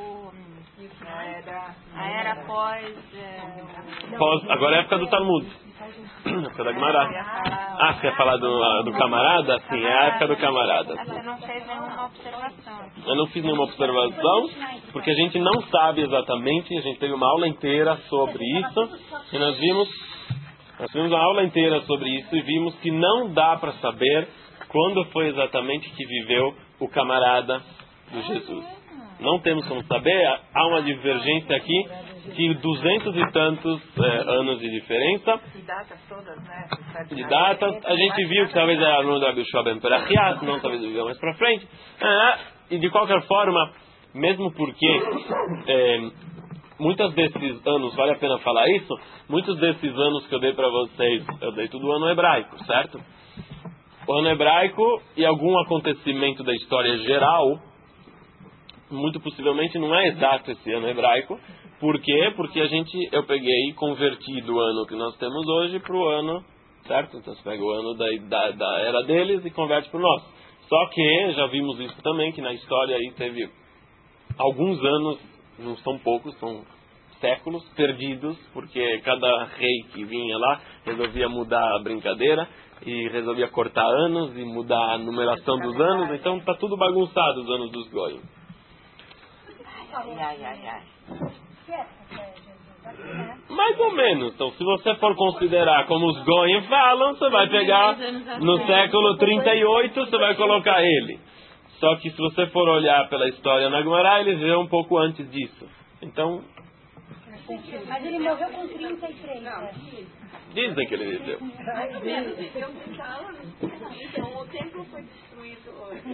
a era após... Agora é a época do Talmud. A época da Gemara. Ah, você quer falar do camarada? Sim, é a época do camarada. Você não fez nenhuma observação. Eu não fiz nenhuma observação, porque a gente não sabe exatamente, a gente teve uma aula inteira sobre isso, e nós vimos uma aula inteira sobre isso e vimos que não dá para saber quando foi exatamente que viveu o camarada do Jesus. Não temos como saber, há uma divergência aqui de 200 e tantos anos de diferença. De datas todas, né? De datas, a gente viu que talvez era aluno do Rabi Yoshua ben Perachias, não talvez ele viveu mais para frente. E de qualquer forma, mesmo porque muitos desses anos, vale a pena falar isso, muitos desses anos que eu dei para vocês, eu dei tudo ano hebraico, certo? O ano hebraico e algum acontecimento da história geral, muito possivelmente não é exato esse ano hebraico. Por quê? Porque eu peguei e converti do ano que nós temos hoje para o ano, certo? Então você pega o ano da era deles e converte para o nosso. Só que já vimos isso também, que na história aí teve alguns anos, não são poucos, são séculos perdidos, porque cada rei que vinha lá resolvia mudar a brincadeira e resolvia cortar anos e mudar a numeração dos anos, então está tudo bagunçado os anos dos Goyim. Mais ou menos. Então, se você for considerar como os Goyim falam, você vai pegar no século 38, você vai colocar ele. Só que se você for olhar pela história na Gemara, ele veio um pouco antes disso. Então... Mas ele morreu com 33, né? Dizem que ele viveu. Então o templo foi destruído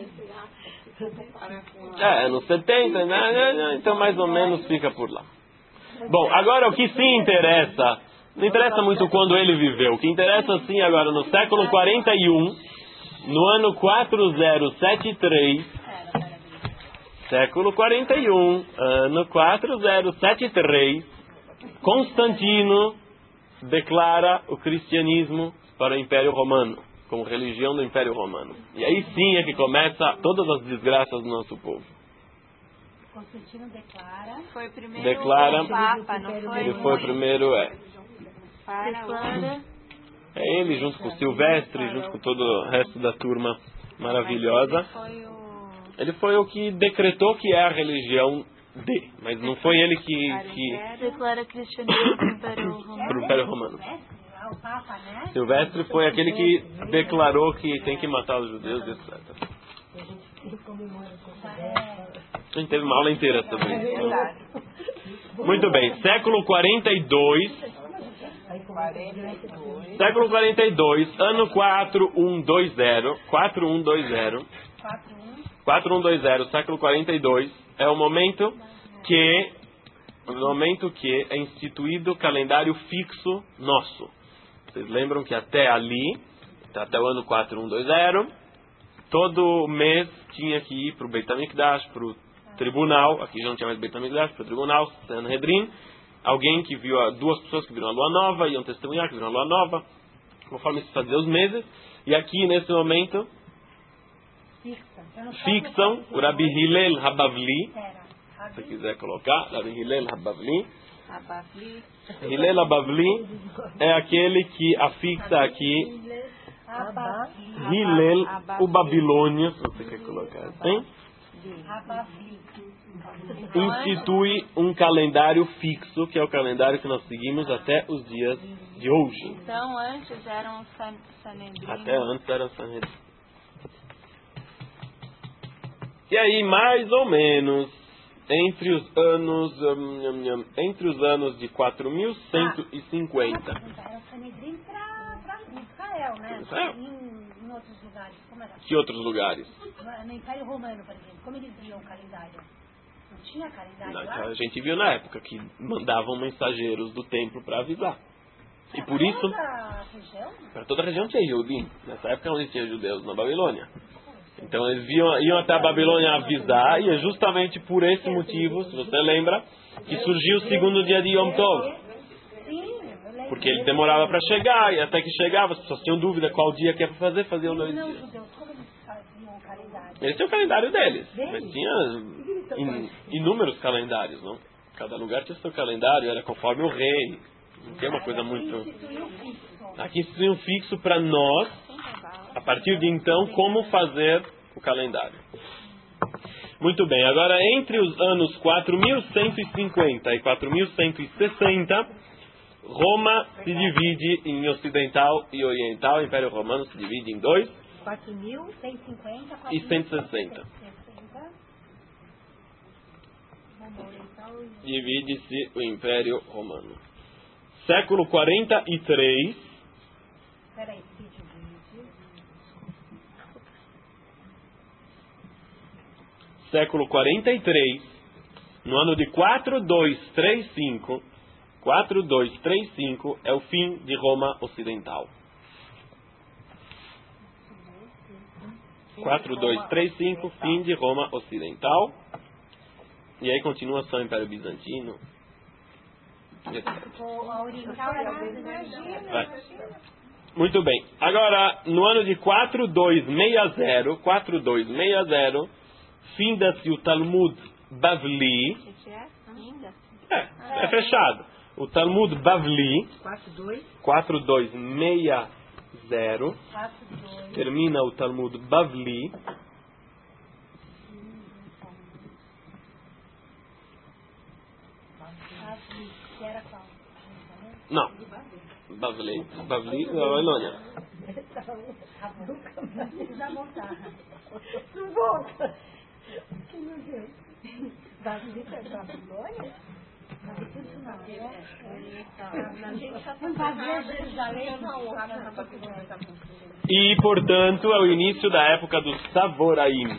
nos 70, né? Então mais ou menos fica por lá. Bom, agora o que sim interessa, não interessa muito quando ele viveu, o que interessa sim agora no século 41, no ano 4073, século 41, ano 4073, Constantino declara o cristianismo para o Império Romano, como religião do Império Romano. E aí sim é que começa todas as desgraças do nosso povo. Constantino declara. Foi o primeiro Declara, Papa, não foi? ele foi o primeiro, Declara. É ele junto com o Silvestre, junto com todo o resto da turma maravilhosa. Ele foi o que decretou que é a religião mas não foi ele que declara cristianismo para o Império Romano. Silvestre foi aquele que declarou que tem que matar os judeus, etc. A gente teve uma aula inteira sobre isso. Muito bem, século 42. Século 42, ano 4120, 4120, século 42, é o momento que é instituído o calendário fixo nosso. Vocês lembram que até ali, até o ano 4120, todo mês tinha que ir para o Beit HaMikdash, para o tribunal, aqui já não tinha mais Beit HaMikdash, para o tribunal, Sanhedrin, alguém que viu, duas pessoas que viram a lua nova, iam testemunhar que viram a lua nova, conforme se fazia os meses, e aqui nesse momento fixam o Rabi Hillel Habavli, se você quiser colocar, Rabi Hillel Habavli. Hillel Habavli é aquele que afixa aqui Hillel, o Babilônia, se você quer colocar assim, institui um calendário fixo, que é o calendário que nós seguimos até os dias de hoje. Então antes eram Sanedrim. Até antes era Sanhedrin. E aí, mais ou menos, entre os anos de 4150. Era o Sanedrim para Israel, né? Israel. Em outros lugares, como era? Que outros lugares? No Império Romano, por exemplo, como eles viam o calendário? Não tinha calendário lá? A gente viu na época que mandavam mensageiros do templo para avisar. E por isso, para toda a região tinha Yehudim. Nessa época onde tinha judeus na Babilônia. Então eles iam até a Babilônia avisar, e é justamente por esse motivo, se você lembra, que surgiu o segundo dia de Yom Tov. Porque ele demorava para chegar, e até que chegava, as pessoas tinham dúvida qual dia que é para fazer, faziam 2 dias. Eles tinham o calendário deles, mas tinha inúmeros calendários, não? Cada lugar tinha seu calendário, era conforme o rei. Não tem uma coisa muito... Aqui instituiu um fixo para nós, a partir de então, como fazer o calendário. Muito bem, agora entre os anos 4150 e 4160, Roma se divide em ocidental e oriental, o Império Romano se divide em 2. 4.150 e 160. Divide-se o Império Romano. Século 43. Peraí, se divide. Século 43, no ano de 4235, 4235 é o fim de Roma Ocidental. 4235, fim de Roma Ocidental. E aí continua só o Império Bizantino. Muito bem. Agora, no ano de 4260, finda-se o Talmud Bavli. É fechado. O Talmud Bavli, 4260, termina o Talmud Bavli. Não. Bavli, Babilônia. Não volta. Meu Deus. Bavli é Babilônia? E, portanto, é o início da época dos Savoraim.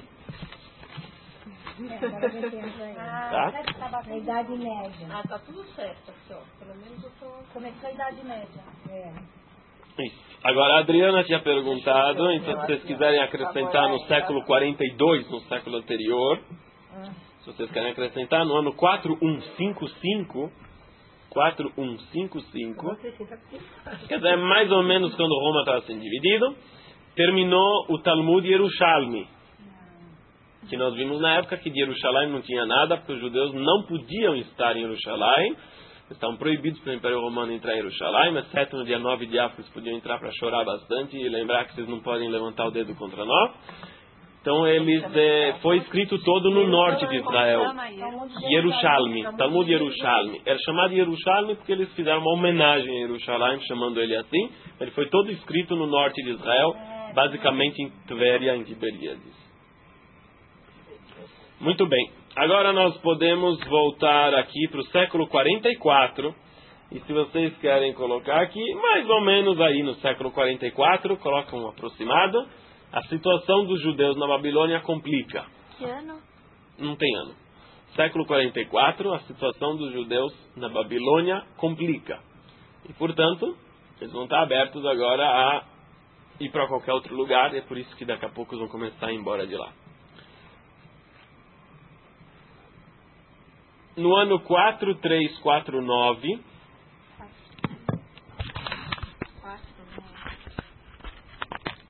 Tá? Na Idade Média. Ah, tá tudo certo aqui, ó. Pelo menos eu tô... Começou a Idade Média. Isso. Agora, a Adriana tinha perguntado, então se vocês quiserem acrescentar no século 42, no século anterior, se vocês querem acrescentar, no ano 4155, quer dizer, mais ou menos quando Roma estava sendo dividido, terminou o Talmud Yerushalmi, que nós vimos na época que de Jerusalém não tinha nada, porque os judeus não podiam estar em Jerusalém, estavam proibidos pelo Império Romano entrar em Jerusalém, exceto no dia 9 de Av, eles podiam entrar para chorar bastante e lembrar que vocês não podem levantar o dedo contra nós. Então foi escrito todo no norte de Israel. Yerushalmi, Talmud Yerushalmi. Era chamado Yerushalmi porque eles fizeram uma homenagem a Jerusalém, chamando ele assim. Ele foi todo escrito no norte de Israel, basicamente em Tveria, em Tiberíades. Muito bem. Agora nós podemos voltar aqui para o século 44. E se vocês querem colocar aqui, mais ou menos aí no século 44, coloca um aproximado. A situação dos judeus na Babilônia complica. Que ano? Não tem ano. Século 44, a situação dos judeus na Babilônia complica. E, portanto, eles vão estar abertos agora a ir para qualquer outro lugar, e é por isso que daqui a pouco vão começar a ir embora de lá. No ano 4349,